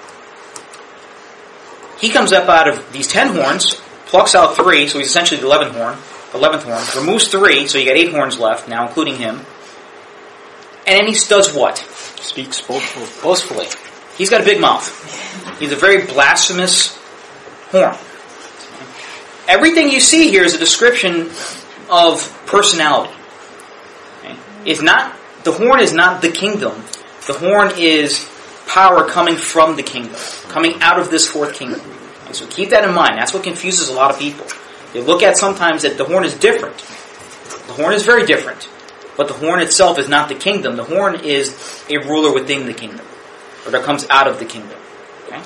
He comes up out of these 10 horns, plucks out 3, so he's essentially the 11th horn, removes 3, so you got 8 horns left, now including him. And then he does what? Speaks boastfully. He's got a big mouth. He's a very blasphemous horn. Everything you see here is a description of personality. Okay? The horn is not the kingdom. The horn is power coming from the kingdom, coming out of this 4th kingdom. Okay? So keep that in mind. That's what confuses a lot of people. They look at sometimes that the horn is different. The horn is very different. But the horn itself is not the kingdom. The horn is a ruler within the kingdom, or that comes out of the kingdom. Okay?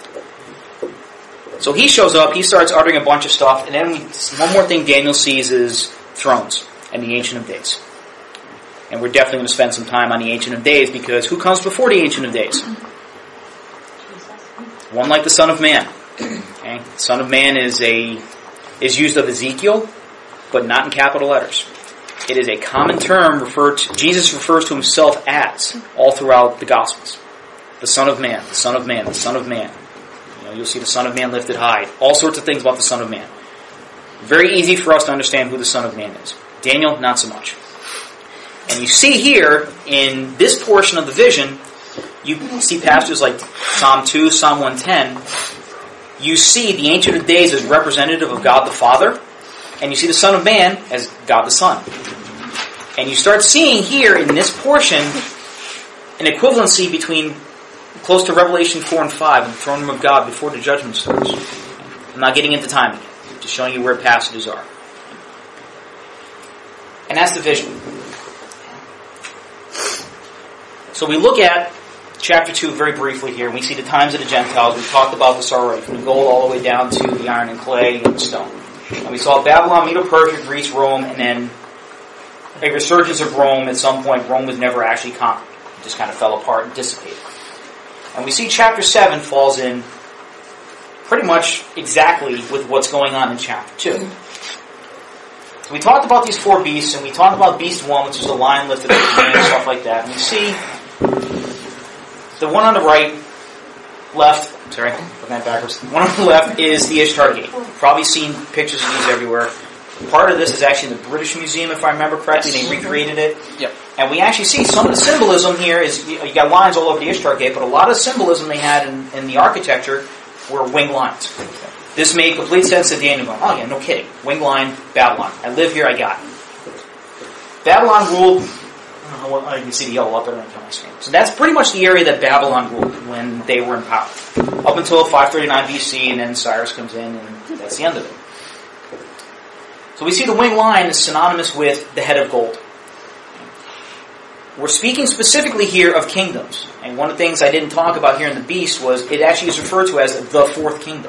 So he shows up, he starts uttering a bunch of stuff, and then one more thing Daniel sees is thrones and the Ancient of Days. And we're definitely going to spend some time on the Ancient of Days, because who comes before the Ancient of Days? One like the Son of Man. Okay? The Son of Man is used of Ezekiel. but not in capital letters. It is a common term Jesus refers to himself as all throughout the Gospels. The Son of Man, the Son of Man, the Son of Man. You'll see the Son of Man lifted high. All sorts of things about the Son of Man. Very easy for us to understand who the Son of Man is. Daniel, not so much. And you see here, in this portion of the vision, you see passages like Psalm 2, Psalm 110. You see the Ancient of Days as representative of God the Father, and you see the Son of Man as God the Son. And you start seeing here in this portion an equivalency between close to Revelation 4 and 5 and the throne room of God before the judgment starts. I'm not getting into time again, just showing you where passages are. And that's the vision. So we look at chapter 2 very briefly here, and we see the times of the Gentiles. We talked about this already, from the gold all the way down to the iron and clay and the stone. And we saw Babylon, Medo-Persia, Greece, Rome, and then a resurgence of Rome. At some point, Rome was never actually conquered. It just kind of fell apart and dissipated. And we see chapter 7 falls in pretty much exactly with what's going on in chapter 2. So we talked about these 4 beasts, and we talked about beast 1, which is the lion lifted up and stuff like that. And we see the one on the left, sorry, looking at backwards. The one on the left is the Ishtar Gate. You've probably seen pictures of these everywhere. Part of this is actually in the British Museum, if I remember correctly. They recreated it. Yep. And we actually see some of the symbolism here is, you got lions all over the Ishtar Gate, but a lot of symbolism they had in the architecture were winged lions. This made complete sense to Daniel going, oh yeah, no kidding. Winged lion, Babylon. I live here, I got it. Babylon ruled, I don't know what, you can see the yellow up there on my screen. So that's pretty much the area that Babylon ruled when they were in power. Up until 539 BC, and then Cyrus comes in, and that's the end of it. So we see the winged lion is synonymous with the head of gold. We're speaking specifically here of kingdoms. And one of the things I didn't talk about here in the beast was it actually is referred to as the 4th kingdom.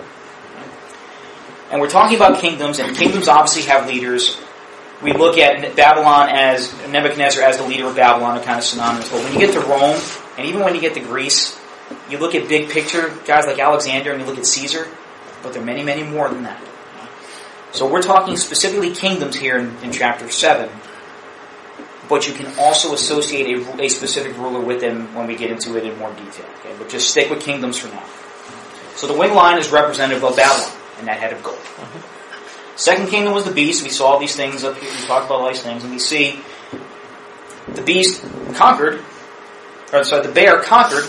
And we're talking about kingdoms, and kingdoms obviously have leaders. We look at Babylon as Nebuchadnezzar as the leader of Babylon, are kind of synonymous. But when you get to Rome, and even when you get to Greece, you look at big picture guys like Alexander, and you look at Caesar, but there are many, many more than that. So we're talking specifically kingdoms here in chapter 7, but you can also associate a specific ruler with them when we get into it in more detail. Okay? But just stick with kingdoms for now. So the winged lion is representative of Babylon and that head of gold. Second kingdom was the beast. We saw these things up here. We talked about all these things, and we see the beast conquered, the bear conquered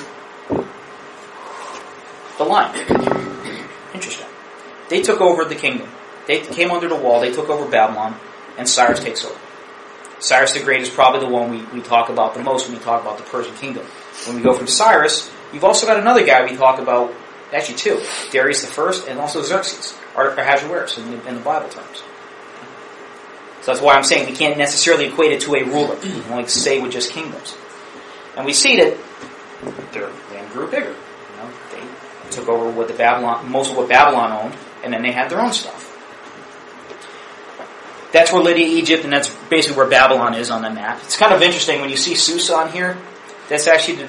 the lion. Interesting. They took over the kingdom. They came under the wall, they took over Babylon, and Cyrus takes over. Cyrus the Great is probably the one we talk about the most when we talk about the Persian kingdom. When we go from Cyrus, you've also got another guy we talk about, actually 2, Darius the First and also Xerxes, or Ahasuerus in the Bible terms. So that's why I'm saying we can't necessarily equate it to a ruler. We can only say with just kingdoms. And we see that their land grew bigger. They took over most of what Babylon owned, and then they had their own stuff. That's where Lydia, Egypt, and that's basically where Babylon is on the map. It's kind of interesting when you see Susa on here. That's actually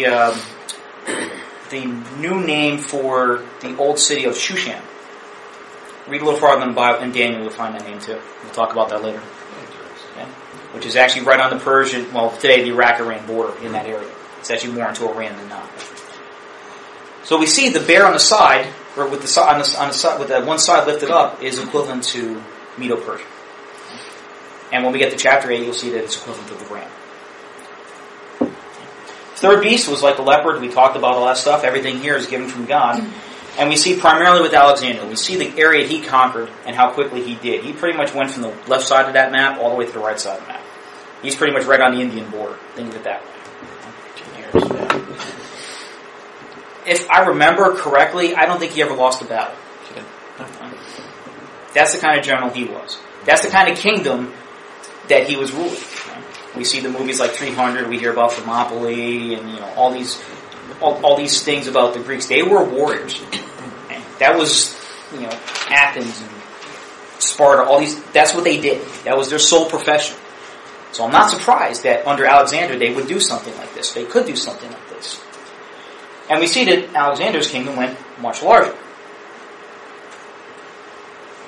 the new name for the old city of Shushan. Read a little farther in the Bible, in Daniel, you'll find that name too. We'll talk about that later. Okay? Which is actually right on the Persian, today the Iraq-Iran border in that area. It's actually more into Iran than not. So we see the bear on the side, or with the one side lifted up, is equivalent to Medo-Persia. And when we get to chapter 8, you'll see that it's equivalent to the ram. Third beast was like the leopard. We talked about all that stuff. Everything here is given from God. And we see primarily with Alexander, we see the area he conquered and how quickly he did. He pretty much went from the left side of that map all the way to the right side of the map. He's pretty much right on the Indian border. Think of it that way. 2 years. If I remember correctly, I don't think he ever lost a battle. That's the kind of general he was. That's the kind of kingdom that he was ruling. We see the movies like 300. We hear about Thermopylae and all these things about the Greeks. They were warriors. That was Athens and Sparta. All these. That's what they did. That was their sole profession. So I'm not surprised that under Alexander they would do something like this. They could do something like this. And we see that Alexander's kingdom went much larger. The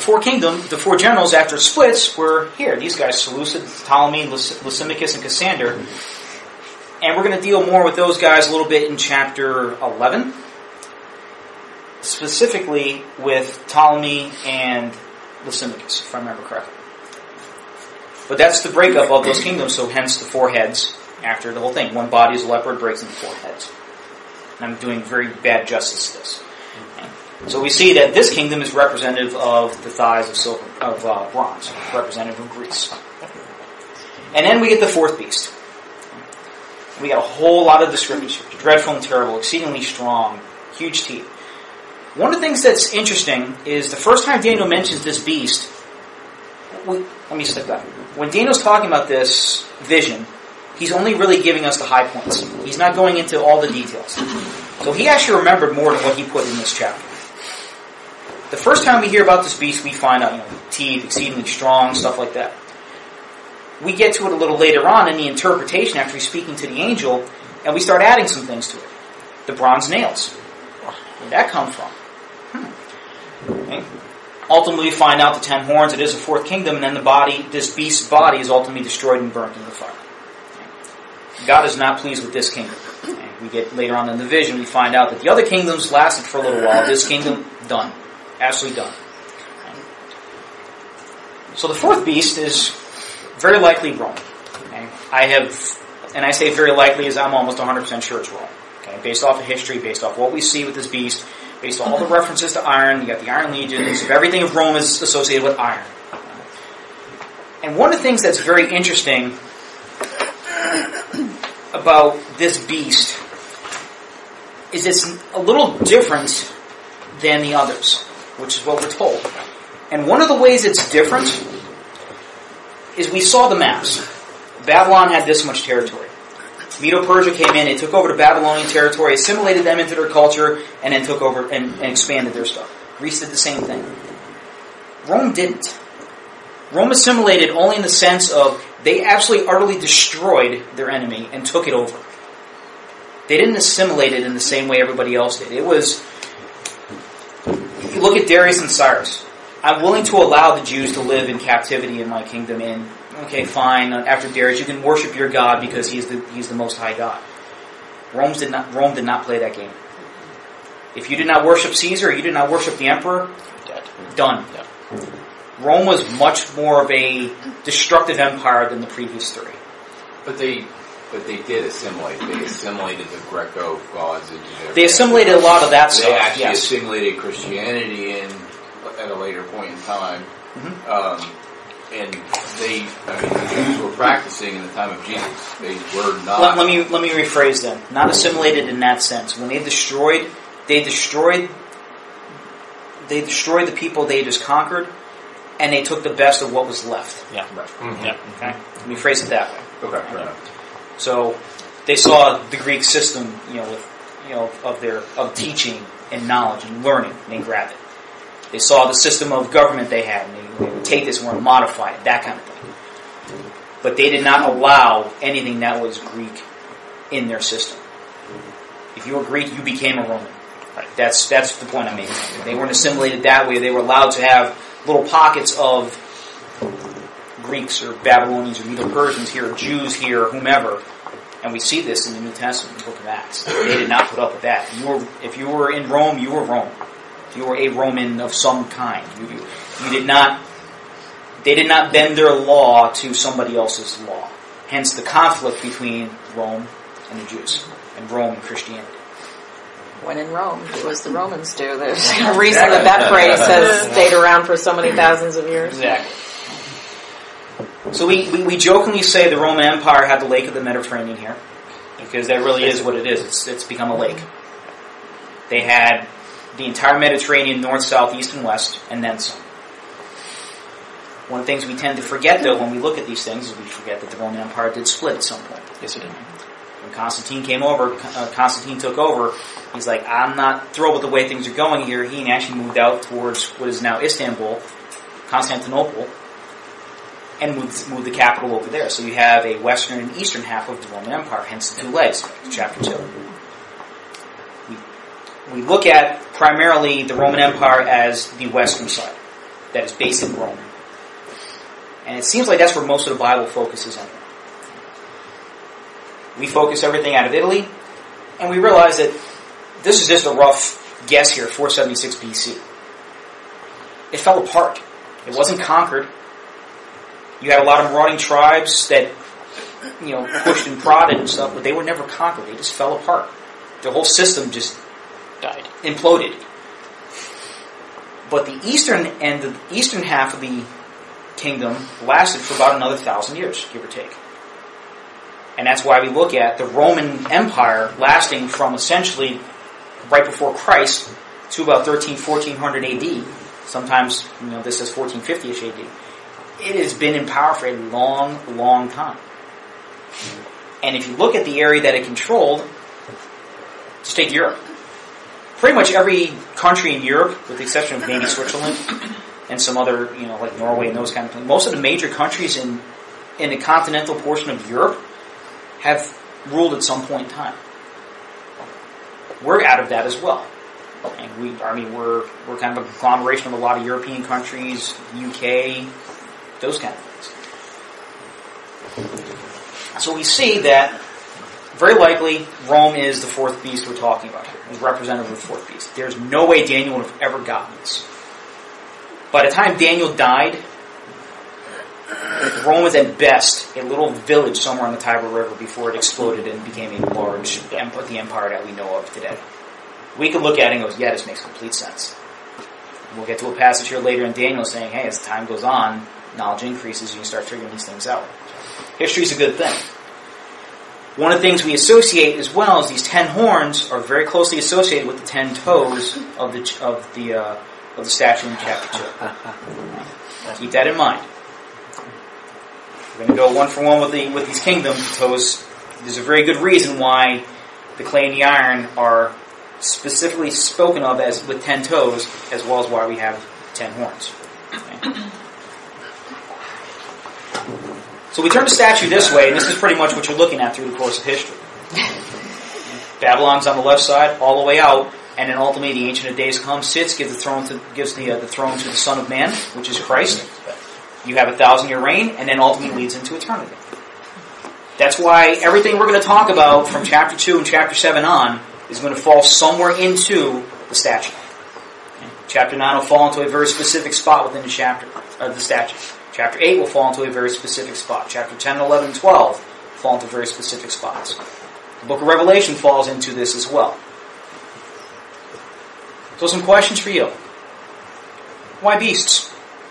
four generals after it splits were here. These guys, Seleucid, Ptolemy, Lysimachus, and Cassander. And we're going to deal more with those guys a little bit in chapter 11. Specifically with Ptolemy and Lysimachus, if I remember correctly. But that's the breakup of those kingdoms, so hence the four heads after the whole thing. One body is a leopard, breaks into four heads. And I'm doing very bad justice to this. Okay. So we see that this kingdom is representative of the thighs of silver, of bronze, representative of Greece. And then we get the fourth beast. We got a whole lot of descriptors here. Dreadful and terrible, exceedingly strong, huge teeth. One of the things that's interesting is the first time Daniel mentions this beast, let me step back. When Daniel's talking about this vision, he's only really giving us the high points. He's not going into all the details. So he actually remembered more than what he put in this chapter. The first time we hear about this beast, we find out, teeth, exceedingly strong, stuff like that. We get to it a little later on in the interpretation after he's speaking to the angel, and we start adding some things to it. The bronze nails. Where'd that come from? Okay. Ultimately, we find out the 10 horns, it is a fourth kingdom, and then this beast's body is ultimately destroyed and burnt in the fire. Okay. God is not pleased with this kingdom. Okay. We get later on in the vision, we find out that the other kingdoms lasted for a little while. This kingdom, done. Absolutely done. Okay. So the fourth beast is very likely Rome. Okay. I say very likely as I'm almost 100% sure it's Rome. Okay. Based off of history, based off what we see with this beast, based on all the references to iron, you got the Iron Legions, everything of Rome is associated with iron. And one of the things that's very interesting about this beast is it's a little different than the others, which is what we're told. And one of the ways it's different is we saw the maps. Babylon had this much territory. Medo-Persia came in, they took over the Babylonian territory, assimilated them into their culture, and then took over and expanded their stuff. Greece did the same thing. Rome didn't. Rome assimilated only in the sense of they absolutely utterly destroyed their enemy and took it over. They didn't assimilate it in the same way everybody else did. It was, if you look at Darius and Cyrus, I'm willing to allow the Jews to live in captivity in my kingdom, and okay, fine, after Darius you can worship your God because he's the most high God. Rome did not play that game. If you did not worship Caesar, or you did not worship the emperor, dead. Done. Yeah. Rome was much more of a destructive empire than the previous three. But they did assimilate. They assimilated the Greco gods into their... They assimilated a lot of that stuff. They actually assimilated Christianity at a later point in time. Mm-hmm. And the Jews were practicing in the time of Jesus. They were not... Let me rephrase them. Not assimilated in that sense. When they destroyed the people they just conquered, and they took the best of what was left. Yeah. Right. Mm-hmm. Yeah. Okay. Let me phrase it that way. Okay. So they saw the Greek system, of teaching and knowledge and learning, and they grabbed it. They saw the system of government they had, and they would take this and want to modify it, that kind of thing. But they did not allow anything that was Greek in their system. If you were Greek, you became a Roman. Right. That's the point I'm making. They weren't assimilated that way. They were allowed to have little pockets of Greeks or Babylonians or Medo-Persians here, Jews here, whomever. And we see this in the New Testament, the book of Acts. They did not put up with that. If you were in Rome, you were Rome. You were a Roman of some kind. You did not. They did not bend their law to somebody else's law. Hence the conflict between Rome and the Jews, and Rome and Christianity. When in Rome, do as the Romans do. There's a reason that phrase has stayed around for so many thousands of years. Exactly. So we jokingly say the Roman Empire had the Lake of the Mediterranean here, because that really is what it is. It's become a lake. They had the entire Mediterranean, north, south, east, and west, and then some. One of the things we tend to forget, though, when we look at these things, is we forget that the Roman Empire did split at some point. Yes, it did. When Constantine came over, Constantine took over, he's like, I'm not thrilled with the way things are going here. He actually moved out towards what is now Istanbul, Constantinople, and moved the capital over there. So you have a western and eastern half of the Roman Empire, hence the two legs, chapter 2. We look at primarily the Roman Empire as the western side. that is based in Rome. And it seems like that's where most of the Bible focuses on. We focus everything out of Italy, and we realize that this is just a rough guess here, 476 BC. It fell apart. It wasn't conquered. You had a lot of marauding tribes that, pushed and prodded and stuff, but they were never conquered. They just fell apart. The whole system just died, imploded. But the eastern half of the kingdom lasted for about another 1,000 years, give or take. And that's why we look at the Roman Empire lasting from essentially right before Christ to about 1400 AD. Sometimes, this says 1450-ish AD. It has been in power for a long, long time. And if you look at the area that it controlled, just take Europe. Pretty much every country in Europe, with the exception of maybe Switzerland and some other, like Norway and those kind of things, most of the major countries in the continental portion of Europe have ruled at some point in time. We're out of that as well. And we're kind of a conglomeration of a lot of European countries, UK, those kind of things. So we see that very likely Rome is the fourth beast we're talking about here, is representative of the fourth beast. There's no way Daniel would have ever gotten this. By the time Daniel died, Rome was at best a little village somewhere on the Tiber River before it exploded and became a large empire, the empire that we know of today. We could look at it and go, yeah, this makes complete sense. We'll get to a passage here later in Daniel saying, hey, as time goes on, knowledge increases, you can start figuring these things out. History's a good thing. One of the things we associate as well is these 10 horns are very closely associated with the 10 toes of the statue in chapter 2. Keep that in mind. We're going to go one for one with these kingdoms. The toes. There's a very good reason why the clay and the iron are specifically spoken of as with 10 toes, as well as why we have 10 horns. Okay. So we turn the statue this way, and this is pretty much what you're looking at through the course of history. Babylon's on the left side, all the way out, and then ultimately the Ancient of Days comes, sits, gives the throne to the Son of Man, which is Christ. You have a 1,000-year reign, and then ultimately leads into eternity. That's why everything we're going to talk about from chapter 2 and chapter 7 on is going to fall somewhere into the statue. Okay. Chapter 9 will fall into a very specific spot within the chapter of the statue. Chapter 8 will fall into a very specific spot. Chapter 10, 11, and 12 fall into very specific spots. The book of Revelation falls into this as well. So some questions for you. Why beasts?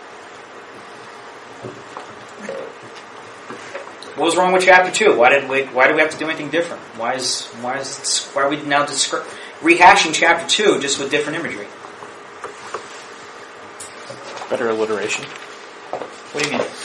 What was wrong with chapter 2? Why do we have to do anything different? Why are we now rehashing chapter 2 just with different imagery? Better alliteration. What do you mean?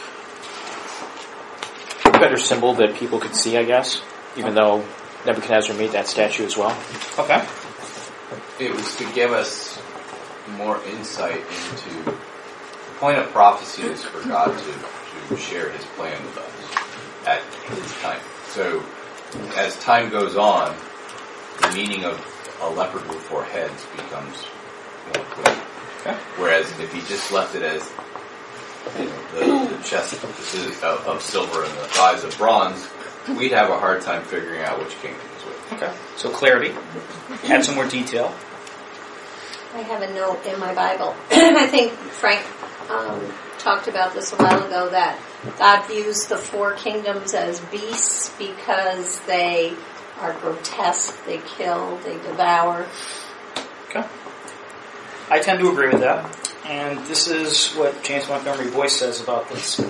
Better symbol that people could see, I guess, even though Nebuchadnezzar made that statue as well. Okay. It was to give us more insight into the point of prophecy is for God to share His plan with us at His time. So, as time goes on, the meaning of a leopard with 4 heads becomes more clear. Okay. Whereas if he just left it as the chest of silver and the thighs of bronze, we'd have a hard time figuring out which kingdom is which. Okay. So clarity. Add some more detail. I have a note in my Bible. I think Frank talked about this a while ago, that God views the 4 kingdoms as beasts because they are grotesque, they kill, they devour. Okay. I tend to agree with that. And this is what James Montgomery Boyce says about this.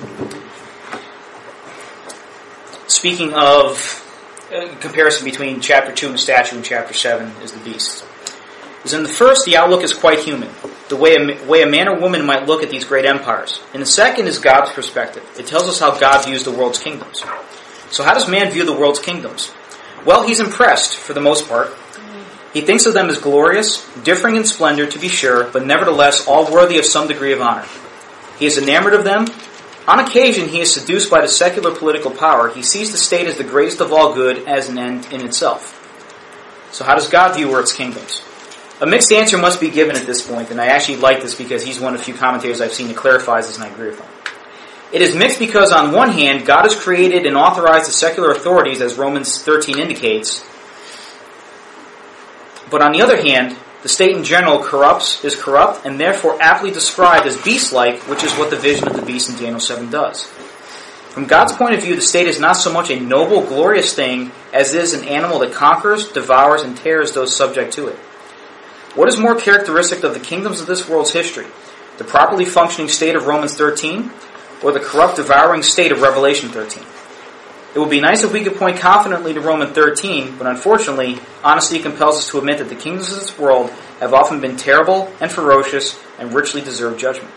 Speaking of comparison between chapter 2 and the statue and chapter 7 is the beast. Because in the first, the outlook is quite human, the way a man or woman might look at these great empires. In the second is God's perspective. It tells us how God views the world's kingdoms. So how does man view the world's kingdoms? Well, he's impressed, for the most part. He thinks of them as glorious, differing in splendor, to be sure, but nevertheless all worthy of some degree of honor. He is enamored of them. On occasion, he is seduced by the secular political power. He sees the state as the greatest of all good, as an end in itself. So how does God view its kingdoms? A mixed answer must be given at this point, and I actually like this because he's one of the few commentators I've seen that clarifies this, and I agree with him. It is mixed because on one hand, God has created and authorized the secular authorities, as Romans 13 indicates, but on the other hand, the state in general is corrupt, and therefore aptly described as beast-like, which is what the vision of the beast in Daniel 7 does. From God's point of view, the state is not so much a noble, glorious thing as it is an animal that conquers, devours, and tears those subject to it. What is more characteristic of the kingdoms of this world's history? The properly functioning state of Romans 13, or the corrupt, devouring state of Revelation 13? It would be nice if we could point confidently to Romans 13, but unfortunately, honesty compels us to admit that the kingdoms of this world have often been terrible and ferocious and richly deserve judgment.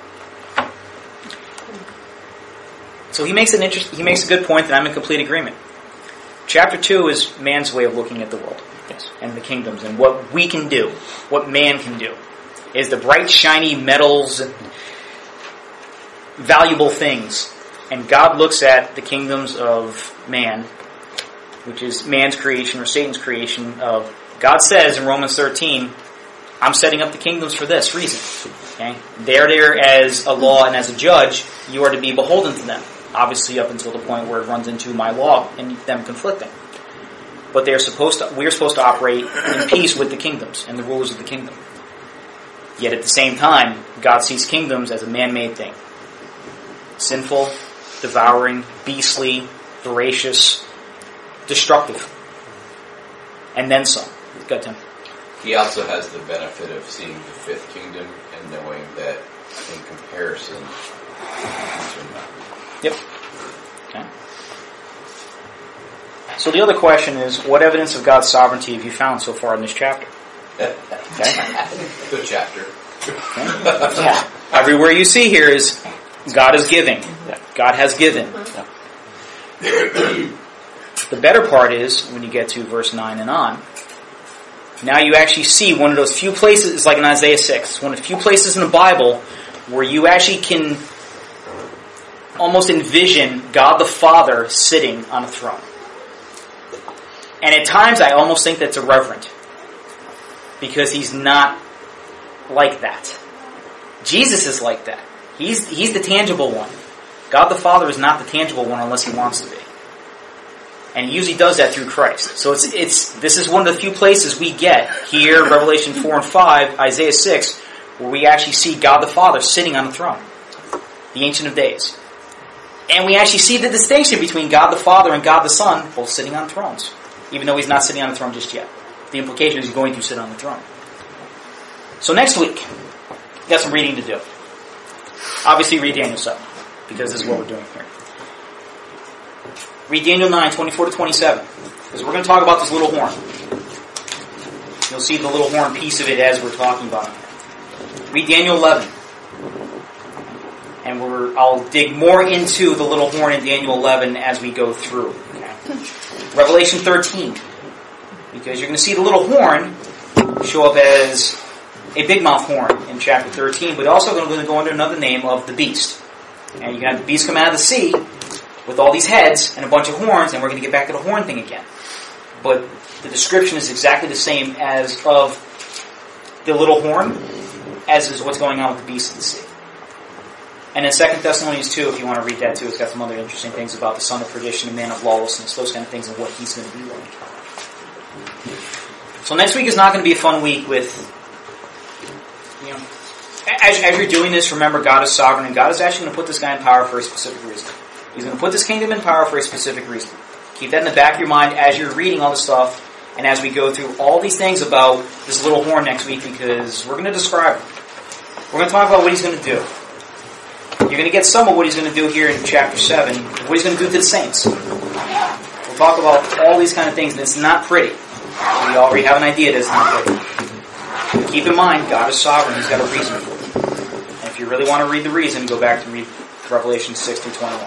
So he makes a good point that I'm in complete agreement. Chapter 2 is man's way of looking at the world, yes, and the kingdoms, and what we can do, what man can do, is the bright, shiny metals and valuable things. And God looks at the kingdoms of man, which is man's creation or Satan's creation. God says in Romans 13, I'm setting up the kingdoms for this reason. Okay? They're there as a law and as a judge. You are to be beholden to them. Obviously up until the point where it runs into my law and them conflicting. But we are supposed to operate in peace with the kingdoms and the rulers of the kingdom. Yet at the same time, God sees kingdoms as a man-made thing. Sinful, devouring, beastly, voracious, destructive. And then some. Go ahead, Tim. He also has the benefit of seeing the fifth kingdom and knowing that in comparison, these are not. Yep. Okay. So the other question is, what evidence of God's sovereignty have you found so far in this chapter? Okay. Good chapter. Okay. Yeah. Everywhere you see here is God is giving. God has given. The better part is, when you get to verse 9 and on, now you actually see one of those few places, it's like in Isaiah 6, it's one of the few places in the Bible where you actually can almost envision God the Father sitting on a throne. And at times I almost think that's irreverent, because he's not like that. Jesus is like that. He's the tangible one. God the Father is not the tangible one unless he wants to be. And he usually does that through Christ. So this is one of the few places we get here, Revelation 4 and 5, Isaiah 6, where we actually see God the Father sitting on a throne, the Ancient of Days. And we actually see the distinction between God the Father and God the Son both sitting on thrones, even though he's not sitting on the throne just yet. The implication is he's going to sit on the throne. So next week, we've got some reading to do. Obviously read Daniel 7, because this is what we're doing here. Read Daniel 9, 24 to 27, because we're going to talk about this little horn. You'll see the little horn piece of it as we're talking about it. Read Daniel 11. And I'll dig more into the little horn in Daniel 11 as we go through. Okay? Revelation 13. Because you're going to see the little horn show up as a big mouth horn in chapter 13, but also going to go under another name of the beast. And you're going to have the beast come out of the sea with all these heads and a bunch of horns, and we're going to get back to the horn thing again. But the description is exactly the same as of the little horn as is what's going on with the beast of the sea. And in 2 Thessalonians 2, if you want to read that too, it's got some other interesting things about the son of perdition, the man of lawlessness, those kind of things, and what he's going to be like. So next week is not going to be a fun week with, as you're doing this, remember God is sovereign, and God is actually going to put this guy in power for a specific reason. He's going to put this kingdom in power for a specific reason. Keep that in the back of your mind as you're reading all this stuff, and as we go through all these things about this little horn next week, because we're going to describe him. We're going to talk about what he's going to do. You're going to get some of what he's going to do here in chapter 7, what he's going to do to the saints. We'll talk about all these kind of things, and it's not pretty. We already have an idea that it's not pretty. But keep in mind, God is sovereign. He's got a reason for it. And if you really want to read the reason, go back and read Revelation 6 through 21.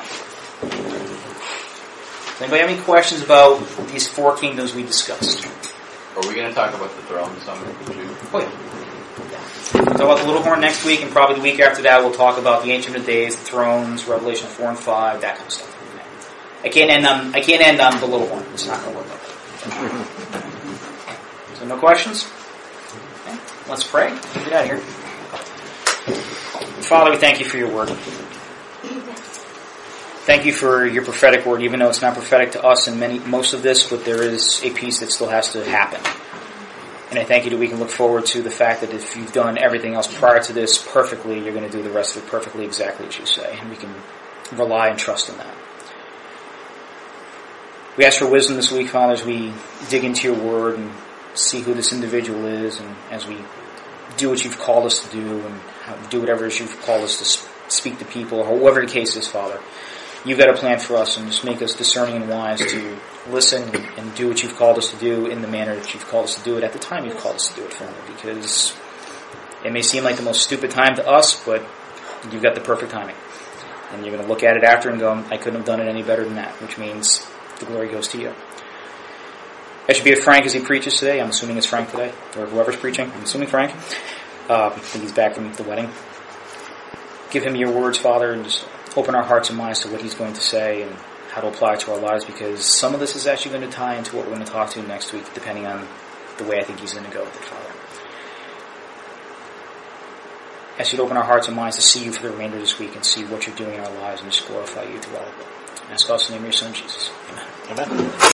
Does anybody have any questions about these four kingdoms we discussed? Are we going to talk about the throne some too? Oh, yeah. We'll talk about the little horn next week, and probably the week after that we'll talk about the Ancient of Days, the thrones, Revelation 4 and 5, that kind of stuff. Okay. I can't end on the little horn. It's not going to work like that. So no questions? Okay. Let's pray. Get out of here. Father, we thank you for your word. Thank you for your prophetic word, even though it's not prophetic to us in most of this, but there is a piece that still has to happen. And I thank you that we can look forward to the fact that if you've done everything else prior to this perfectly, you're going to do the rest of it perfectly exactly as you say. And we can rely and trust in that. We ask for wisdom this week, Father, as we dig into your word and see who this individual is, and as we do what you've called us to do and do whatever it is you've called us to speak to people, or whatever the case is, Father. You've got a plan for us, and just make us discerning and wise to listen and do what you've called us to do in the manner that you've called us to do it at the time you've called us to do it, Father, because it may seem like the most stupid time to us, but you've got the perfect timing. And you're going to look at it after and go, I couldn't have done it any better than that, which means the glory goes to you. I should be with Frank as he preaches today. I'm assuming it's Frank today, or whoever's preaching. I'm assuming Frank. I think he's back from the wedding. Give him your words, Father, and just open our hearts and minds to what he's going to say and how to apply it to our lives, because some of this is actually going to tie into what we're going to talk to next week, depending on the way I think he's going to go with it, Father. I should open our hearts and minds to see you for the remainder of this week and see what you're doing in our lives and just glorify you through all of it. I ask us in the name of your Son, Jesus. Amen. Amen.